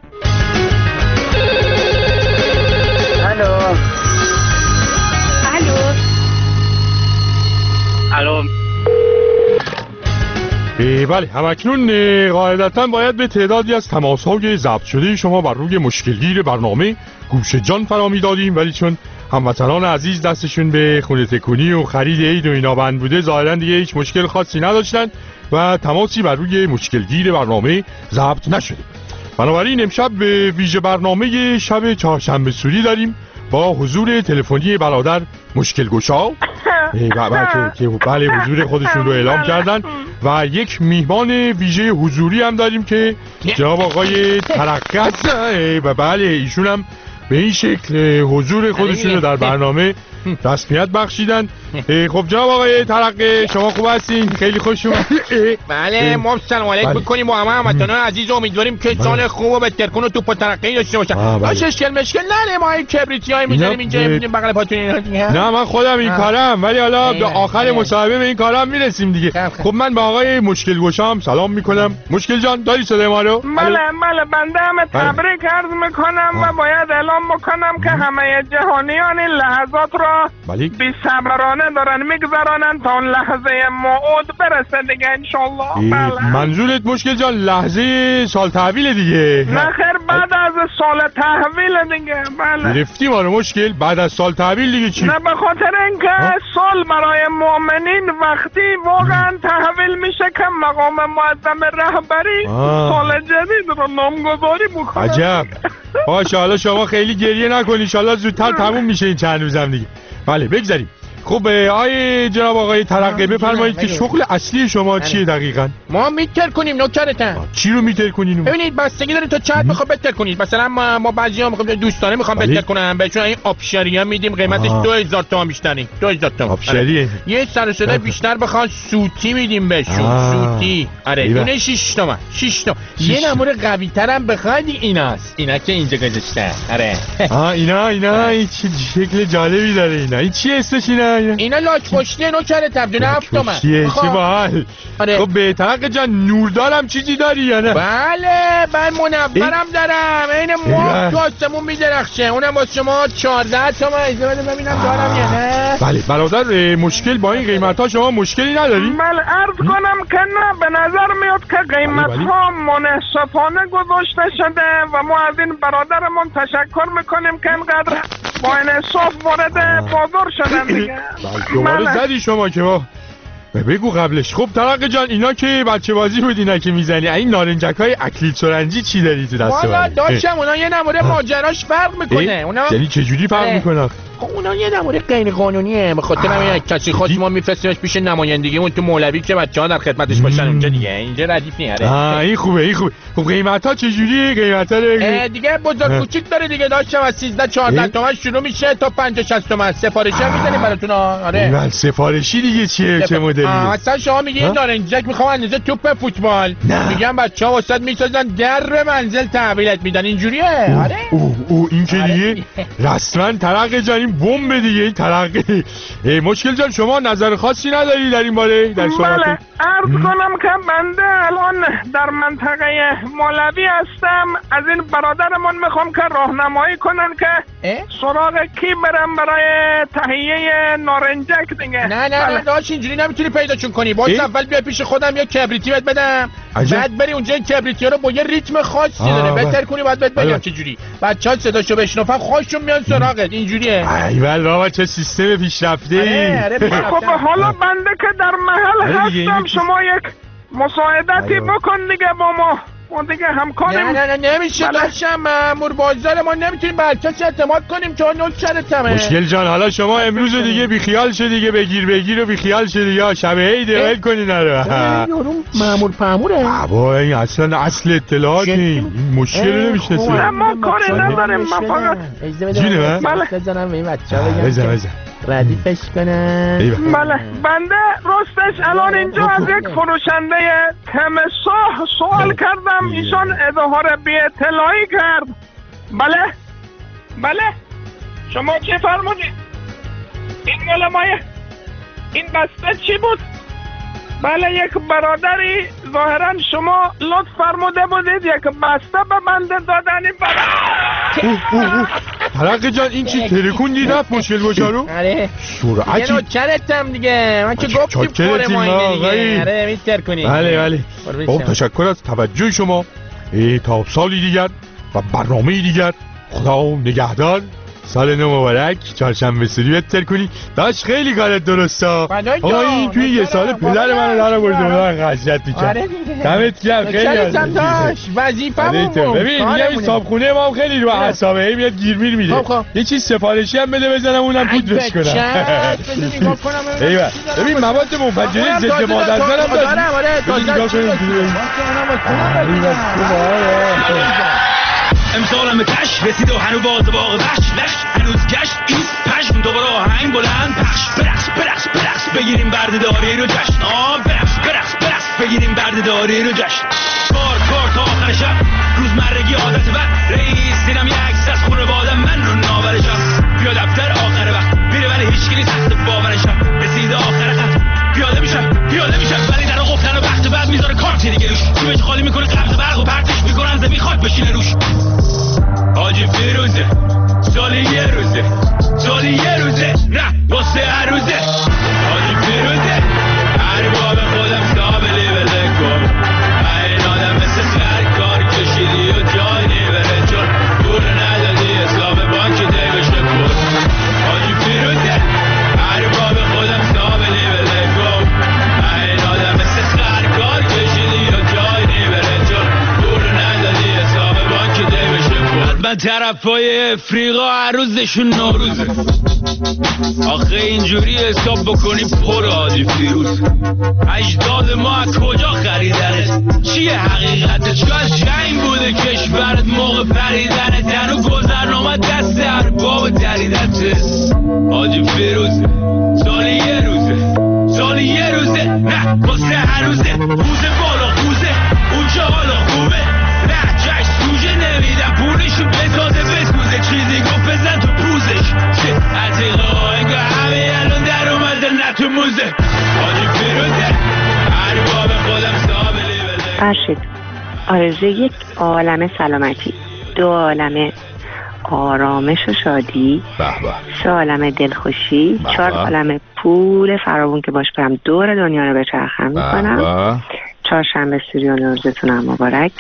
الو بله، همکنون قاعدتاً باید به تعدادی از تماس‌های ضبط شده شما بر روی مشکلگیر برنامه گوش جان فرامی دادیم، ولی چون هموطنان عزیز دستشون به خونه تکونی و خرید عید و اینا بند بوده، ظاهراً دیگه هیچ مشکل خاصی نداشتن و تماسی بر روی مشکلگیر برنامه ضبط نشده. بنابراین امشب به ویژه برنامه شب چهارشنبه سوری داریم با حضور تلفنی برادر مشکل گشا که بله حضور خودشون رو اعلام کردن و یک میهمان ویژه حضوری هم داریم که جناب آقای ترقه هستن و بله ایشون هم به این شکل حضور خودشون رو در برنامه رسمیت بخشیدن. خب جناب آقای ترقه شما خوب هستین؟ خیلی خوش اومدید. بله ما سلام علیک بکنیم با همه هموطنان عزیز، امیدواریم که سال خوب و بهترکن و توپ و ترقه‌ای داشته باشن. باشه اشکال مشکل نه، ما این کبریتیای می‌ذاریم اینجا می‌بینیم بغل پاتون اینا. نه من خودم این کارم، ولی حالا به آخر مصاحبه به این کارم میرسیم دیگه. خب من به آقای مشکل گشام سلام میکنم. مشکل جان داری صدای ما رو؟ بله بنده هم تبریک عرض میکنم و باید اعلام بکنم که همه جهانیان این لحظات را بی‌صبرانه دارن میگذرانن تا اون لحظه موعود برسه دیگه انشالله. بله. منظورت مشکل جان لحظه سال تحویل دیگه؟ نه خیر بعد از سال تحویل دیگه. بله گرفتی ما رو مشکل بعد از سال تحویل دیگه چی؟ نه به خاطر اینکه سال برای مؤمنین وقتی واقعا تحویل میشه که مقام معظم رهبری سال جدید رو نامگذاری میکنه. عجب. باشه حالا شما خیلی گریه نکنی، ان شاءالله زودتر تموم میشه این چند روزم دیگه. بله بگذاریم. خب آقای جناب آقای ترقه بفرمایید که شغل اصلی شما چیه دقیقاً؟ ما میتر کنیم نوکرتن. چی رو میتر کنین؟ ببینید بستگی داره تا چقدر میخواد بتر کنید. مثلا ما بعضیا میخوام دوستانه میخوام بتر کنم، بهشون این آبشاریا میدیم قیمتش 2000 تومان بیشتری. 2000 تومان. آبشاری. یه سر و صدا بیشتر بخوان سوتی میدیم بهشون. سوتی. آره دونه 6 تومان. 6 تومان. یه نمونه قوی ترم بخواید ایناست. اینا که اینجا گذاشتن. آره. اینا این چه شکل جالبی داره اینا. این چی اسمش اینا لاک پشتی نوکره تبدیل 7 تومن. چه باحال. خب به ترقه جان نوردارم چیزی داری یا نه؟ بله من منورم دارم، این ماه تو آسمون میدرخشه، اونم واسه شما 14 تومن. اجازه بده ببینم دارم یا نه. بله برادر مشکل با این قیمت ها شما مشکلی نداری؟ بله عرض کنم که نه، به نظر میاد که قیمت ها منصفانه گذاشته شده و ما از این برادرمون تشکر میکنیم که اینقدر با انصاف وارد بازار شدن دیگه. دوباره زدی شما که با بگو قبلش. خب ترقه جان اینا که بچه بازی بود اینا که میزنی، این نارنجکای اکلیل سرنجی چی داری تو دست؟ والا داشتم اونا یه نموره ماجراش فرق میکنه. اونا یعنی چه جوری فرق میکنه؟ اونا یه نموره غیر قانونیه، به خاطر همین کسی خاص ما میفرستیمش پیش نمایندگی اون تو مولوی که بچه‌ها در خدمتش باشن اونجا دیگه. اینجا ردیف نیاره. این خوبه. خب قیمتا چه جوریه؟ قیمتا دیگه بزرگ کوچیک داره دیگه. داشتم از 13 14 تومن شروع میشه تا 50 60 تومن. سفارشی هم میزنیم براتون. آره من سفارشی دیگه چیه؟ چه مدلی؟ مثلا شما میگی نارنجک میخوام اندازه توپ فوتبال، میگم بچه‌ها واسط میسازن در منزل تحویلت میدن. اینجوریه. آره این که دیگه رسما ترقه جان این بمب دیگه. ترقه مشکل جان شما نظر خاصی نداری در این باره؟ در بله عرض کنم که بنده الان در منطقه مولوی هستم. از این برادرمون میخوام که راهنمایی کنن که سراغ کی برم برای تهیه نارنجک دیگه. نه داشت اینجوری نمیتونی چجوری پیداشون کنی؟ باید اول بیا پیش خودم یا کبریتی بهت بدم، بعد بری اونجا این کبریتی‌ها رو با یه ریتم خاصی داره بهتر کنی، بعد بهت بگم چجوری. بچه‌ها صداشو بشنفن خودشون میان سراغت. اینجوریه. ایول بابا چه سیستم پیشرفته. خب حالا بنده که در محل هستم شما یک مساعدتی بکن دیگه با ما دیگه همکاریم. نه نمیشه داشتم مامور بازار ما نمیتونیم بر کسی اعتماد کنیم چون نوکرتمه. مشکل جان حالا شما امروز دیگه بیخیال شه دیگه، بگیر و بیخیال شه دیگه، شب عید ول کنین رو. مامور پاموره بابا این اصل اطلاعاتی این مشکل نمیشناسه. ما کاری نداریم ما فقط جونه بزنم این بچه‌ها بگم ردیفش کنن. بله بنده راستش الان اینجا از یک فروشنده تمساح سوال کردم، ایشان اظهار بی اطلاعی کرد. بله شما چه فرمودید؟ این مال مایه این بسته چی بود؟ بله یک برادری ظاهرا شما لطف فرموده بودید یک بسته به بنده دادنی. حلقه جان این چی ترکوندی رفت مشکل گشارو؟ آره سرعتی یه نوکرتم دیگه، من که گفتیم پور ما اینه دیگه. آره میتر کنی. بله خب تشکر از توجه شما. تا سالی دیگر و برنامه دیگر، خدا نگهدار. سال نو مبارک. چهارشنبه سوری بهتر کنی. داشت خیلی کارت درسته. آقا این توی یه سال پدر منو داره برده بودن خشت میکرد. دمت گرم خیلی داشت وظیفه‌مون. ببین میگم این صابخونه ما هم خیلی رو اعصابه ای میاد گیرمیر میده. یه چیز سفارشی هم بده بزنم اونم پودرش کنم. ایوه ببین مواد منفجره ضد مادرزن هم امسالم کش رسید و هنو باز باغ وحش هنوز گشت ایست پشم دوباره آهنگ بلند پخش برقص بگیریم بردهداری رو جشن. برقص بگیریم بردهداری رو جشن. کار تا آخر شب روزمرگی عادت بد رئیس دیدم یه عکس از خانواده من رو ناورشم. بیا دفتر آخر وقت میره ولی هیچ کی نیست تحت باورشم. رسید آخر خط پیاده میشم ولی در قفلن و وقت بعد میذاره کارتی دیگه روش جیبش خالی میکنه قبض برق و پرتش میکنن زمین خاک بشینه روش. حاجی فیروزه سالی یه روزه نه واسه هر روزه. حاجی فیروزه هر باب خودم سابلی بله کن. این آدم مثل سر کار کشیدی و جای نیبره چون پول ندادی حساب بانک دیگشه کن. حاجی فیروزه هر باب خودم سابلی بله کن. این آدم مثل سر کار کشیدی و جای نیبره چون پول ندادی حساب بانک دیگشه کن. من طرفای افریقا هر روزشون نوروزه. آخه اینجوری حساب بکنی پر حاجی فیروز. اجداد ما از کجا خریدنه؟ چیه حقیقته؟ چه از جنگ بوده کشورت موقع پریدنه؟ تنو گذرنامه دست ارباب دریدته. حاجی فیروز سالی یه روزه نه واسه هر روزه. روزه بالا خوزه اونجا حالا خوبه نه جشن سوژه نمیدم پولشو بسازه بسوزه چیزی گفت بزن تو پوزش. چه عتیقا انگاه همه الان در اومده نه تو موزه. حاجی فیروزه هر باب خودم سابلی بده. فرشید آرزو یک عالم سلامتی، 2 عالم آرامش و شادی، 3 عالم دلخوشی، 4 عالم پول فراوون که باش برم دور دنیا رو بچرخم میکنم. چهارشنبه سوری و نوروزتونم مبارک.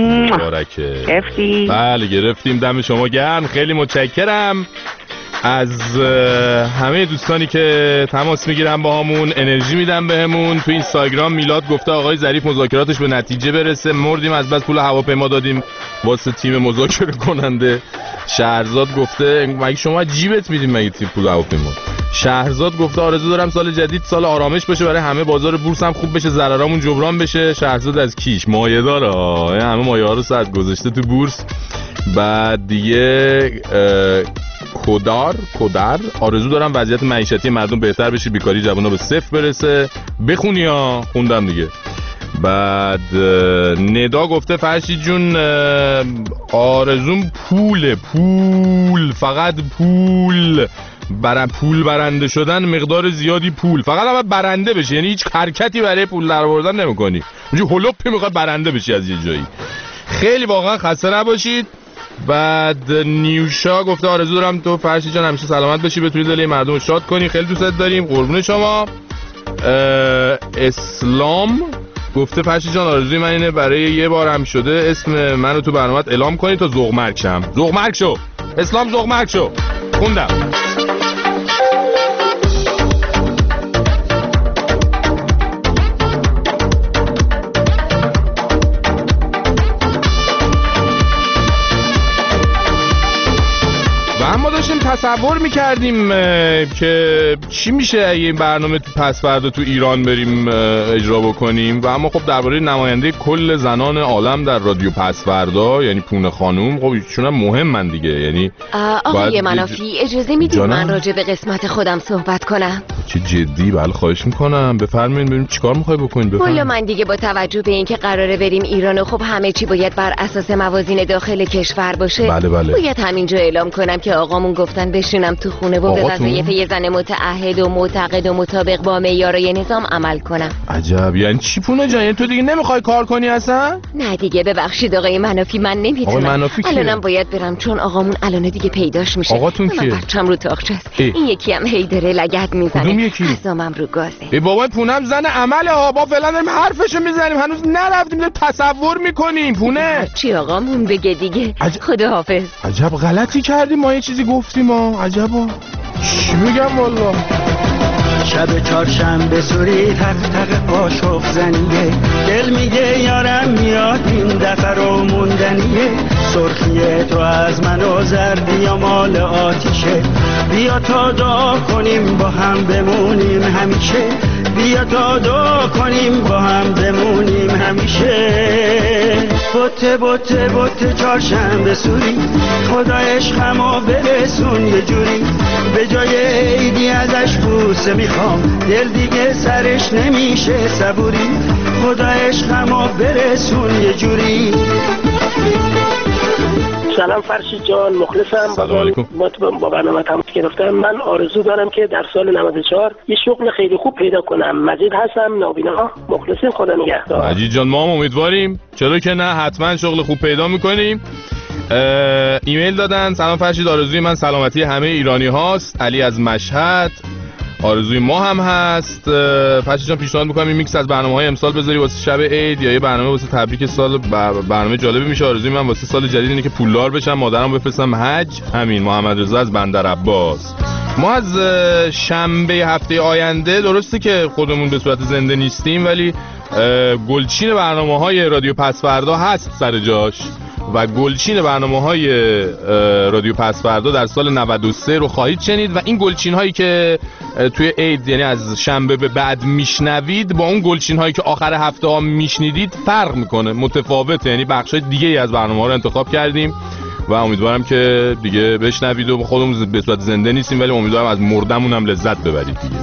گرفتی؟ بله گرفتیم. دم شما گرم. خیلی متشکرم از همه دوستانی که تماس میگیرن با همون، انرژی میدن بهمون. تو اینستاگرام میلاد گفته آقای ظریف مذاکراتش به نتیجه برسه. مردیم از بس پول هواپیما دادیم واسه تیم مذاکره کننده. شهرزاد گفته مگه شما جیبت میدین مگه تیم پول هواپیما؟ شهرزاد گفته آرزو دارم سال جدید سال آرامش باشه برای همه، بازار بورس هم خوب بشه، ضررامون جبران بشه. شهرزاد از کیش مایه داره، همه مایه ها رو ساعت گذاشته تو بورس. بعد دیگه کدر آرزو دارم وضعیت معیشتی مردم بهتر بشه، بیکاری جوونا به 0 برسه. بخونی ها خوندم دیگه. بعد ندا گفته فرشید جون آرزوم پول فقط پول برنده شدن، مقدار زیادی پول، فقط باید برنده بشی، یعنی هیچ حرکتی برای پول در آوردن نمی‌کنی، اونجوری هلوپی میخواد برنده بشی از یه جایی. خیلی واقعا خسته نباشید. بعد نیوشا گفته آرزو دارم تو فرشید جان همیشه سلامت باشی، بتونی دل مردم رو شاد کنی، خیلی دوستت داریم، قربون شما. اسلام گفته فرشی جان آرزوی من اینه برای یه بار هم شده اسم منو تو برنامه‌ات اعلام کنی تا ذوق‌مرگ شم. ذوق‌مرگ شو اسلام، ذوق‌مرگ شو. خوندم. اما داشتیم تصور میکردیم که چی میشه اگه این برنامه تو پس فردا تو ایران بریم اجرا بکنیم و اما خب درباره نماینده کل زنان عالم در رادیو پس فردا یعنی پونه خانوم، خب ایشون هم مهمن دیگه. یعنی آقای منافی اجازه میدید من راجع به قسمت خودم صحبت کنم؟ چه جدی؟ بله خواهش میکنم بفرمایید. ببینیم چیکار میخوای بکنید. بفرمایید. والا من دیگه با توجه به اینکه قراره بریم ایران و خب همه چی باید بر اساس موازین داخل کشور باشه، بله. باید همینجا اعلام کنم که آقامون گفتن بشینم تو خونه و به وظایف یه زن متعهد و معتقد و مطابق با معیارهای نظام عمل کنم. عجب. یعنی چی پونه جان؟ تو دیگه نمیخوای کار کنی اصلا؟ نه دیگه ببخشید آقای منافی، من نمیتونم. الانم باید برم چون آقامون الان دیگه پیداش میشه. آقاتون کیه؟ من بچه‌م رو تاقچه است. این یکی هم هی داره لگد میزنه. عزامم رو گازه. ای بابا پونم زن عمله ها. با فعلا داریم حرفشو میزنیم، هنوز نرفتیم، تصور میکنیم. پونه چی آقامون بگه دیگه. خداحافظ. عجب غلطی کردیم ما، یه چیزی گفتیم ما. عجبا چی بگم والا. شب چهارشنبه سوری تق تق قاشق زنیه، دل میگه یارم میاد این دفعه رو موندنیه، سرخی تو از من و زردی یا مال آتیشه، بیا تا دعا کنیم با هم بمونیم همیشه، بیا تا دعا کنیم با هم بمونیم همیشه. بوته بوته بوته چهارشنبه سوری، خدا عشقمو برسون یه جوری، به جای عیدی ازش بوسه میخوام، دل دیگه سرش نمیشه صبوری، خدا عشقمو برسون یه جوری. سلام فرشید جان، مخلصم. سلام علیکم. با برنامه تماس گرفتم. من آرزو دارم که در سال 94 یه شغل خیلی خوب پیدا کنم. مجید هستم، نابینا. مخلصیم، خدا نگهدار. مجید جان ما هم امیدواریم، چرا که نه، حتما شغل خوب پیدا میکنیم. ایمیل دادن سلام فرشید، آرزوی من سلامتی همه ایرانی هاست. علی از مشهد. آرزوی ما هم هست. فرشید جان پیشنهاد میکنم این میکس از برنامه‌های امسال بذاری واسه شب عید یا یه برنامه واسه تبریک سال. برنامه جالبی میشه. آرزوی من واسه سال جدید اینه که پولدار بشم، مادرم بفرستم حج. همین. محمد رضا از بندر عباس. ما از شنبه هفته آینده، درسته که خودمون به صورت زنده نیستیم ولی گلچین برنامه‌های رادیو پس فردا هست سر جاش و گلچین برنامه‌های رادیو پس فردا در سال 93 رو خواهید شنید و این گلچین هایی که توی عید یعنی از شنبه به بعد میشنوید با اون گلچین هایی که آخر هفته ها میشنیدید فرق میکنه، متفاوته. یعنی بخشای دیگه از برنامه‌ها رو انتخاب کردیم و امیدوارم که دیگه بشنوید و خودمون به صورت زنده نیستیم ولی امیدوارم از مردمون هم لذت ببرید دیگه.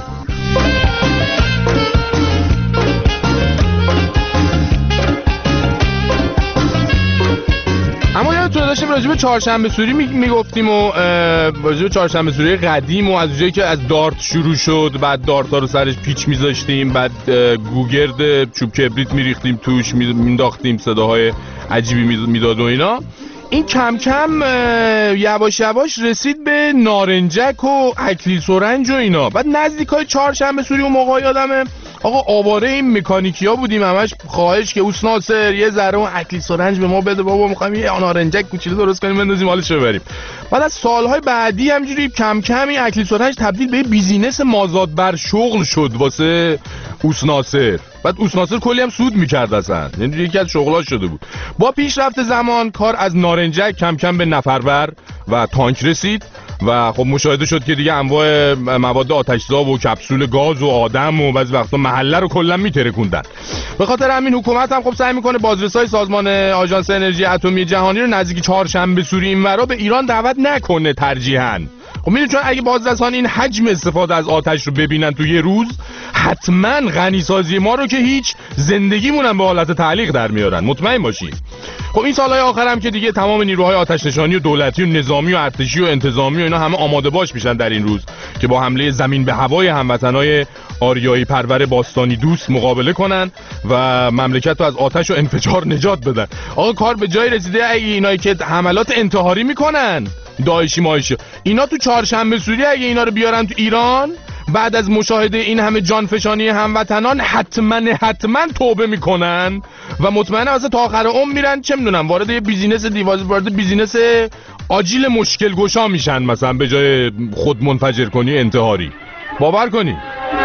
اما یادتونه داشتیم راجع به چهارشنبه سوری میگفتیم و راجع به چهارشنبه سوری قدیم و از جایی که از دارت شروع شد، بعد دارت‌ها رو سرش پیچ میذاشتیم، بعد گوگرد چوب کبریت میریختیم توش، مینداختیم، صداهای عجیبی میداد و اینا. این کم کم یواش یواش رسید به نارنجک و اکلیل سرنج و اینا. بعد نزدیکای چهارشنبه سوری و موقع یادمه آقا آواره این مکانیکیا بودیم همش خواهش که اوس ناصر یه ذره اون اکلیل سرنج به ما بده بابا، می‌خوایم یه نارنجک کوچولو درست کنیم بندازیم حالش ببریم. بعد از سالهای بعدی همینجوری کم کم این اکلیل سرنج تبدیل به بیزینس مازاد بر شغل شد واسه اوس ناصر. بعد اوس ناصر کلی هم سود می‌کرد اصلا، یعنی یکی از شغلاش شده بود. با پیشرفت زمان کار از نارنجک کم کم به نفرور و تانک رسید و خب مشاهده شد که دیگه انواع مواد آتش‌زا و کپسول گاز و آدم و بعضی وقتا محله رو کلا میترکوندن. به خاطر همین حکومت هم خب سعی میکنه بازرسای سازمان آژانس انرژی اتمی جهانی رو نزدیک چهارشنبه سوری اینورا به ایران دعوت نکنه ترجیحاً. خب میدونید چون اگه بازرسان این حجم استفاده از آتش رو ببینن تو یه روز حتما غنیسازی ما رو که هیچ، زندگیمون هم به حالت تعلیق در میارن، مطمئن باشید. خب این سالهای آخر هم که دیگه تمام نیروهای آتش نشانی و دولتی و نظامی و ارتشی و انتظامی و اینا همه آماده باش میشن در این روز که با حمله زمین به هوای هموطنای آریایی پرور باستانی دوست مقابله کنن و مملکت رو از آتش و انفجار نجات بدن. آقا کار به جای رسیده اگه اینایی که حملات انتحاری میکنن داعشی مایشی اینا تو چهارشنبه سوری اگه اینا رو بیارن تو ایران بعد از مشاهده این همه جانفشانی هموطنان حتما توبه میکنن و مطمئنم اصلا تا آخر عمر میرن چه میدونم وارد یه بیزینس وارد بیزینس آجیل مشکل گشا میشن، مثلا به جای خود منفجر کنی انتحاری. باور کنی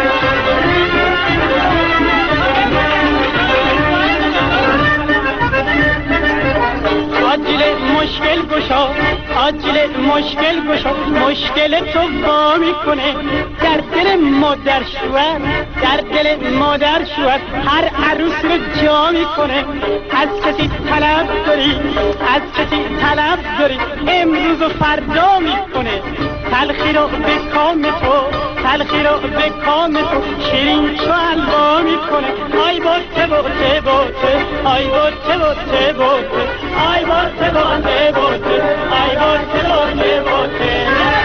آجیل مشکل گشا مشکل تو وا میکنه در دل مادر شوهر، در دل مادر شوهر هر عروس رو جا میکنه. از کسی طلب داری امروز و فردا میکنه. تلخی رو به کام تو شیرین چو حلوا میکنه. آی باته باته باته آی باته باته باته آی باته باته باته آی باته باته باته.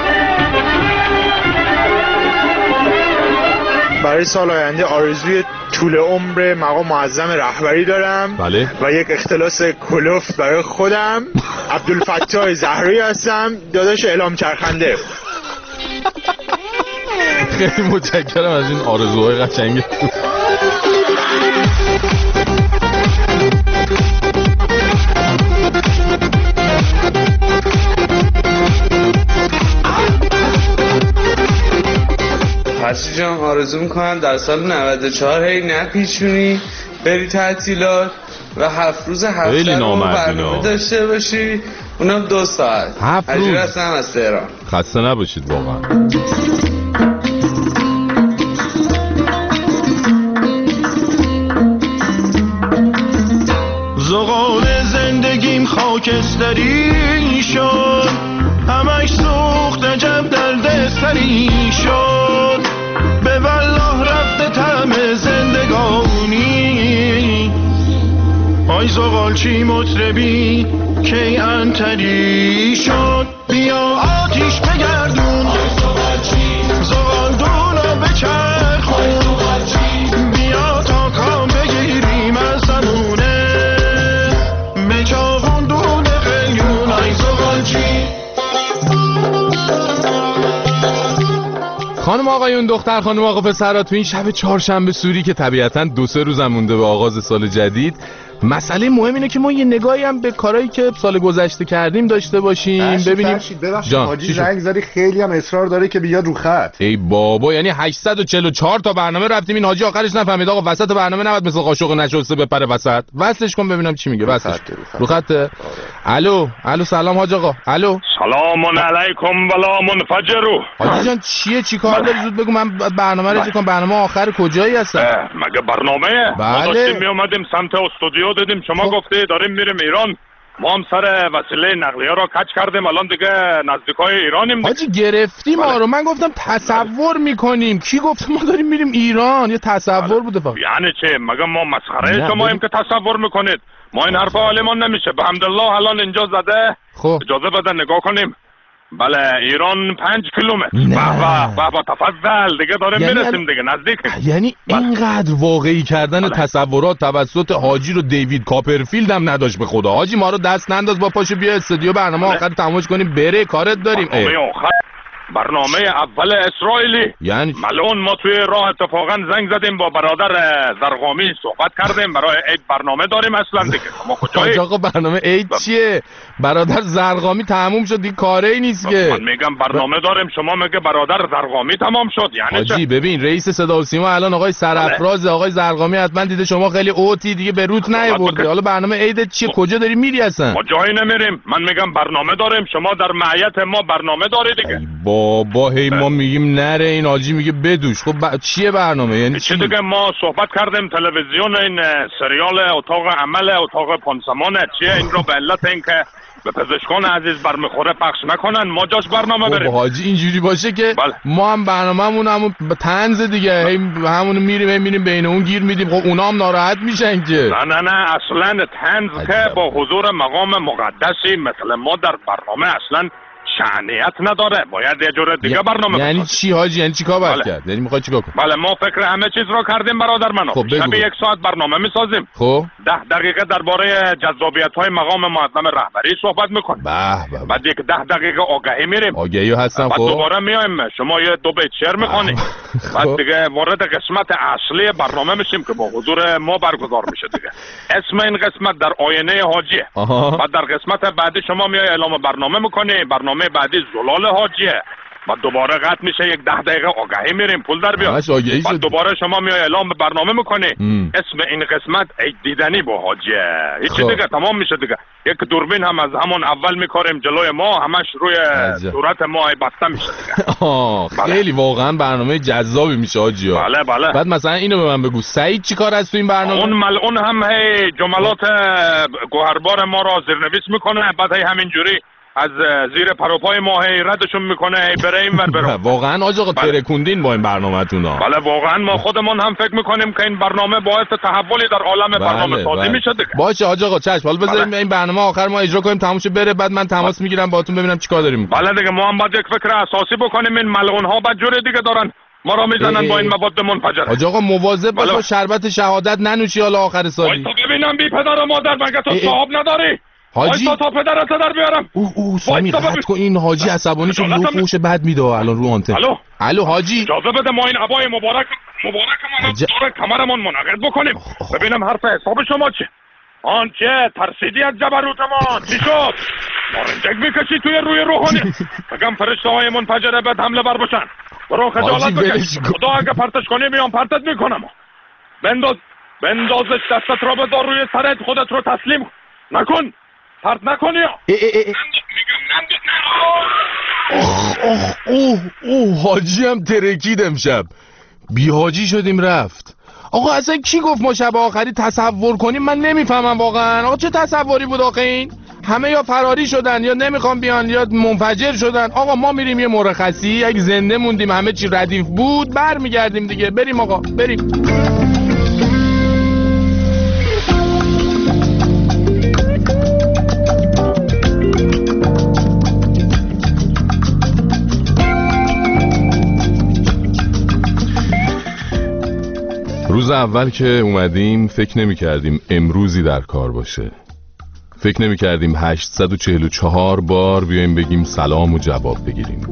برای سال آینده آرزوی طول عمر مقام معظم رهبری دارم. بله. و یک اختلاس کلفت برای خودم. عبدالفتاح زهرایی هستم، داداش اعلام چرخنده. خیلی متشکرم از این آرزوهای قشنگ. فرشی جان آرزو میکنم در سال 94 هی نپیچونی بری تعطیلات و 7 روز هفته رو برنامه داشته باشی، اونم 2 ساعت. 7 روز اجیر هستم از تهران. خسته نباشید واقعا. زغال زندگیم خاکستری شد، همش سوخت عجب دردسری شد. به والله رفته طعم زندگانی، آی زغال چی مطربی کی انتری شد. بیا آتیش بگردون زغال دونو بچرخون، بیا تا کام بگیریم از زمونه بچاقون دون قلیون. آی زغال چی خانم آقایون، دختر خانم آقا پسرها، تو این شب چهارشنبه سوری که طبیعتاً 2-3 روز مونده به آغاز سال جدید، مسئله مهم اینه که ما یه نگاهی هم به کارهایی که سال گذشته کردیم داشته باشیم. ببینیم ببخشید حاجی زنگ زدی، خیلی هم اصرار داره که بیاد رو خط. ای بابا، یعنی 844 تا برنامه رفتیم، این حاجی آخرش نفهمید آقا وسط برنامه نباید مثل قاشق نشسته بپره وسط. وصلش کن ببینم چی میگه. وصلش رو خطه. الو سلام حاج آقا. الو سلام علیکم ولا منفجرو. حاجی جان چی کار داری؟ زود بگو من برنامه رو چیکار. برنامه آخر کجایی هستن؟ مگه برنامه؟ ما داشتیم می اومدیم سمت استودیو، دیدیم شما گفتی داریم میریم ایران، ما هم سر وسیله نقلیه را کج کردیم، الان دیگه نزدیکای ایرانیم. حاجی گرفتیم ما رو. من گفتم تصور میکنیم. کی گفت ما داریم میریم ایران؟ یه تصور بوده فقط. یعنی چه؟ مگه ما مسخره شماییم که تصور میکنید؟ ما این حرفا حالیمون نمیشه. به حمدالله الان اینجا زده. خب اجازه بده نگاه کنیم. بله ایران 5 کیلومتر. به تفضل دیگه داریم میرسیم دیگه، نزدیکیم. یعنی اینقدر واقعی کردن تصورات توسط حاجی رو دیوید کاپرفیلد هم نداشت به خدا. حاجی ما رو دست ننداز، با پاشو بیا استودیو برنامه آخر تمومش کنیم بره، کارت داریم. برنامه اول اسرائیلی. یعنی ملون ما توی راه اتفاقا زنگ زدیم با برادر زرقامی صحبت کردیم، برای عید برنامه داریم اصلا دیگه. ما کجایی؟ آقا برنامه عید چیه؟ برادر زرقامی تموم شد دیگه، کاری نیست که. من میگم برنامه داریم، شما میگه برادر زرقامی تمام شد. یعنی حاجی ببین رئیس صدا و سیما الان آقای سرافراز، آقای زرقامی حتما دیده شما خیلی اوتی دیگه به روت نیاورده. حالا برنامه عید چیه؟ کجا داری میری اصلا؟ ما جایی نمیریم. من میگم برنامه داریم، شما در معیت ما برنامه دارید دیگه. بابا هی ما میگیم نره، این حاجی میگه بدوش. خب چیه برنامه؟ یعنی چی دیگه؟ ما صحبت کردیم تلویزیون این سریال اتاق عمل اتاق پانسمان چیه، این رو به علت اینکه به پزشکان عزیز برمیخوره پخش نکنن، ما جاش برنامه بریم. حاجی اینجوری باشه که ما هم برنامه‌مون همون طنز دیگه، هی همون میریم بین اون گیر میدیم. خب اونا هم ناراحت میشن که. نه اصلا طنز که با حضور مقام مقدسی مثل ما در برنامه اصلا شأنیت نداره، باید یه جور دیگه برنامه یعنی بسازیم. چی حاجی؟ یعنی چی کار باید کرد؟ یعنی میخوای چیکار کنی؟ بله ما فکر همه چیز رو کردیم برادر من. خب شب 1 ساعت برنامه میسازیم. خب 10 دقیقه درباره جذابیت‌های مقام معظم رهبری صحبت میکنیم. بعد یک 10 دقیقه آگهی میریم. آگهی هستم. بعد خب دوباره میایم شما یه 2 بیت شعر میخونید. بعد دیگه وارد قسمت اصلی برنامه میشیم که با حضور ما برگزار میشه دیگه. اسم این قسمت در آینه حاجیه. بعد در قسمت بعدی شما میای اعلام برنامه میکنی، برنامه بعدی زلال حاجیه. بعد دوباره قطع میشه، یک 10 دقیقه آگهی میریم پول در بیاد. بعد دوباره شما میای اعلام برنامه میکنی. اسم این قسمت عید دیدنی با حاجیه. هیچ دیگه تمام میشه دیگه. یک دوربین هم از همون اول میکاریم جلوی ما، همش روی صورت ما بسته میشه دیگه. خیلی واقعا برنامه جذابی میشه حاجی. بله بله. بعد مثلا اینو به من بگو، سعید چیکار است تو این برنامه؟ اون ملعون هم هی جملات گوهربار ما را زیرنویس میکنه، بعد هی همینجوری از زیر پروپای ما هی ردشون میکنه، هی بره این ور بره. واقعا آج آقا ترکوندین با این برنامه‌تون ها. بله واقعا ما خودمون هم فکر میکنیم که این برنامه باعث تحولی در عالم برنامه سازی میشه دیگه. باشه آج آقا چشم. حالا بذاریم این برنامه آخر ما اجرا کنیم تموم شه بره، بعد من تماس میگیرم باهاتون ببینم چیکار داریم میکنیم. بله دیگه ما هم باید یک فکر اساسی بکنیم. این ملعون ها بعد جور دیگه دارن ما را میزنن با این مواد منفجره. آج آقا مواظب باش شربت شهادت ننوشی حالا آخر سالی. تو ببینم بی پدر و مادر مگه تو صاحب نداری؟ حاجی تا پدرت در بیارم. سامی قطع کن، این حاجی عصبانی شد، یه فوش بد میده الان رو آنتن. الو حاجی اجازه بده ما این عبای مبارک ما دور کمرمون منعقد بکنیم. ببینم حرف حساب شما چه؟ چه ترسیدی از جبروتمان؟ چی شد؟ مارنجک میکشی توی روی روحانی. بگم فرشته های منفجره بد حمله بر باشن. برو خجالت بکش. خدا اگه پرتش کنی میام پرتت میکنم. بندازش دستت را بذار روی سرت، خودت رو تسلیم نکن. پرت نکنی. حاجی هم ترکید امشب. بی حاجی شدیم رفت. آقا اصلا کی گفت ما شب آخری تصور کنیم؟ من نمیفهمم واقعا. آقا چه تصوری بود آخه این؟ همه یا فراری شدن یا نمیخوام بیان یا منفجر شدن. آقا ما میریم یه مرخصی، اگه زنده موندیم همه چی ردیف بود برمیگردیم دیگه. بریم آقا بریم. روز اول که اومدیم فکر نمی کردیم امروزی در کار باشه. فکر نمی کردیم 844 بار بیایم بگیم سلام و جواب بگیریم.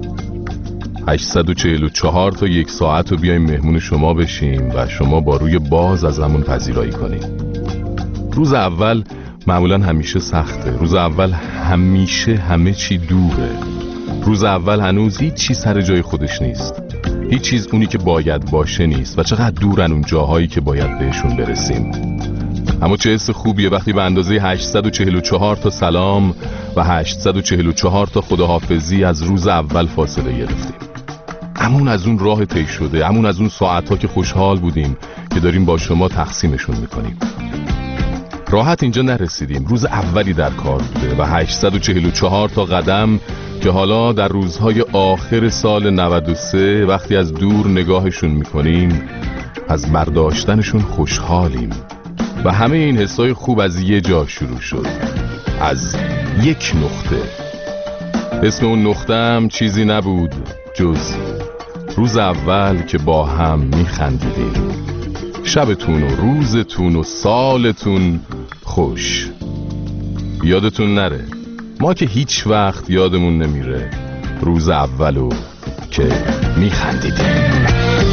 844 تا 1 ساعت رو بیایم مهمون شما بشیم و شما با روی باز از همون پذیرایی کنیم. روز اول معمولا همیشه سخته. روز اول همیشه همه چی دوره. روز اول هنوز هیچ چی سر جای خودش نیست. هیچ چیز اونی که باید باشه نیست و چقدر دورن اون جاهایی که باید بهشون برسیم. اما چه حس خوبیه وقتی به اندازه 844 تا سلام و 844 تا خداحافظی از روز اول فاصله گرفتیم. همون از اون راه طی شده، همون از اون ساعت‌ها که خوشحال بودیم که داریم با شما تقسیمشون میکنیم. راحت اینجا نرسیدیم. روز اولی در کار بوده و 844 تا قدم که حالا در روزهای آخر سال 93 وقتی از دور نگاهشون میکنیم از برداشتنشون خوشحالیم. و همه این حسای خوب از یه جا شروع شد، از یک نقطه. اسم اون نقطه هم چیزی نبود جز روز اول که با هم میخندیدیم. شبتون و روزتون و سالتون خوش. یادتون نره ما که هیچ وقت یادمون نمیره روز اولو که میخندیدیم.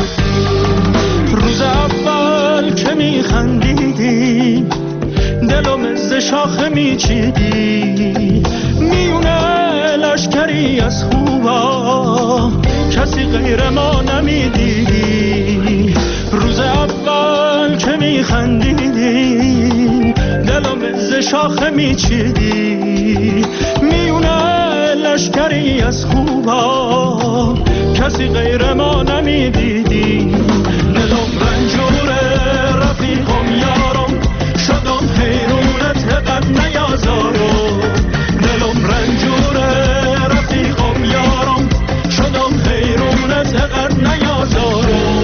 روز اول که میخندیدیم دلم ز شاخه میچیدی، میونه لشکری از خوبا کسی غیر ما نمیدیدی. روز اول که میخندیدیم دلم ز شاخه میچیدی، میونه لشکری از خوبا کسی غیر ما نمیدیدی. دلم رنجوره رفیقم یارم شدم حیرونت قد نیازارم. دلم رنجوره رفیقم یارم شدم حیرونت قد نیازارم.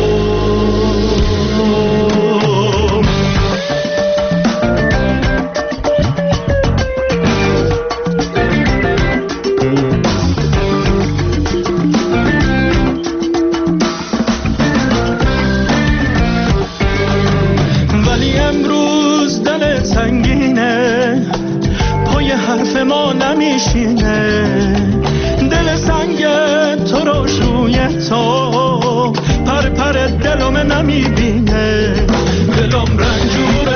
تو پر پر دلم نمیبینه دلم رنجور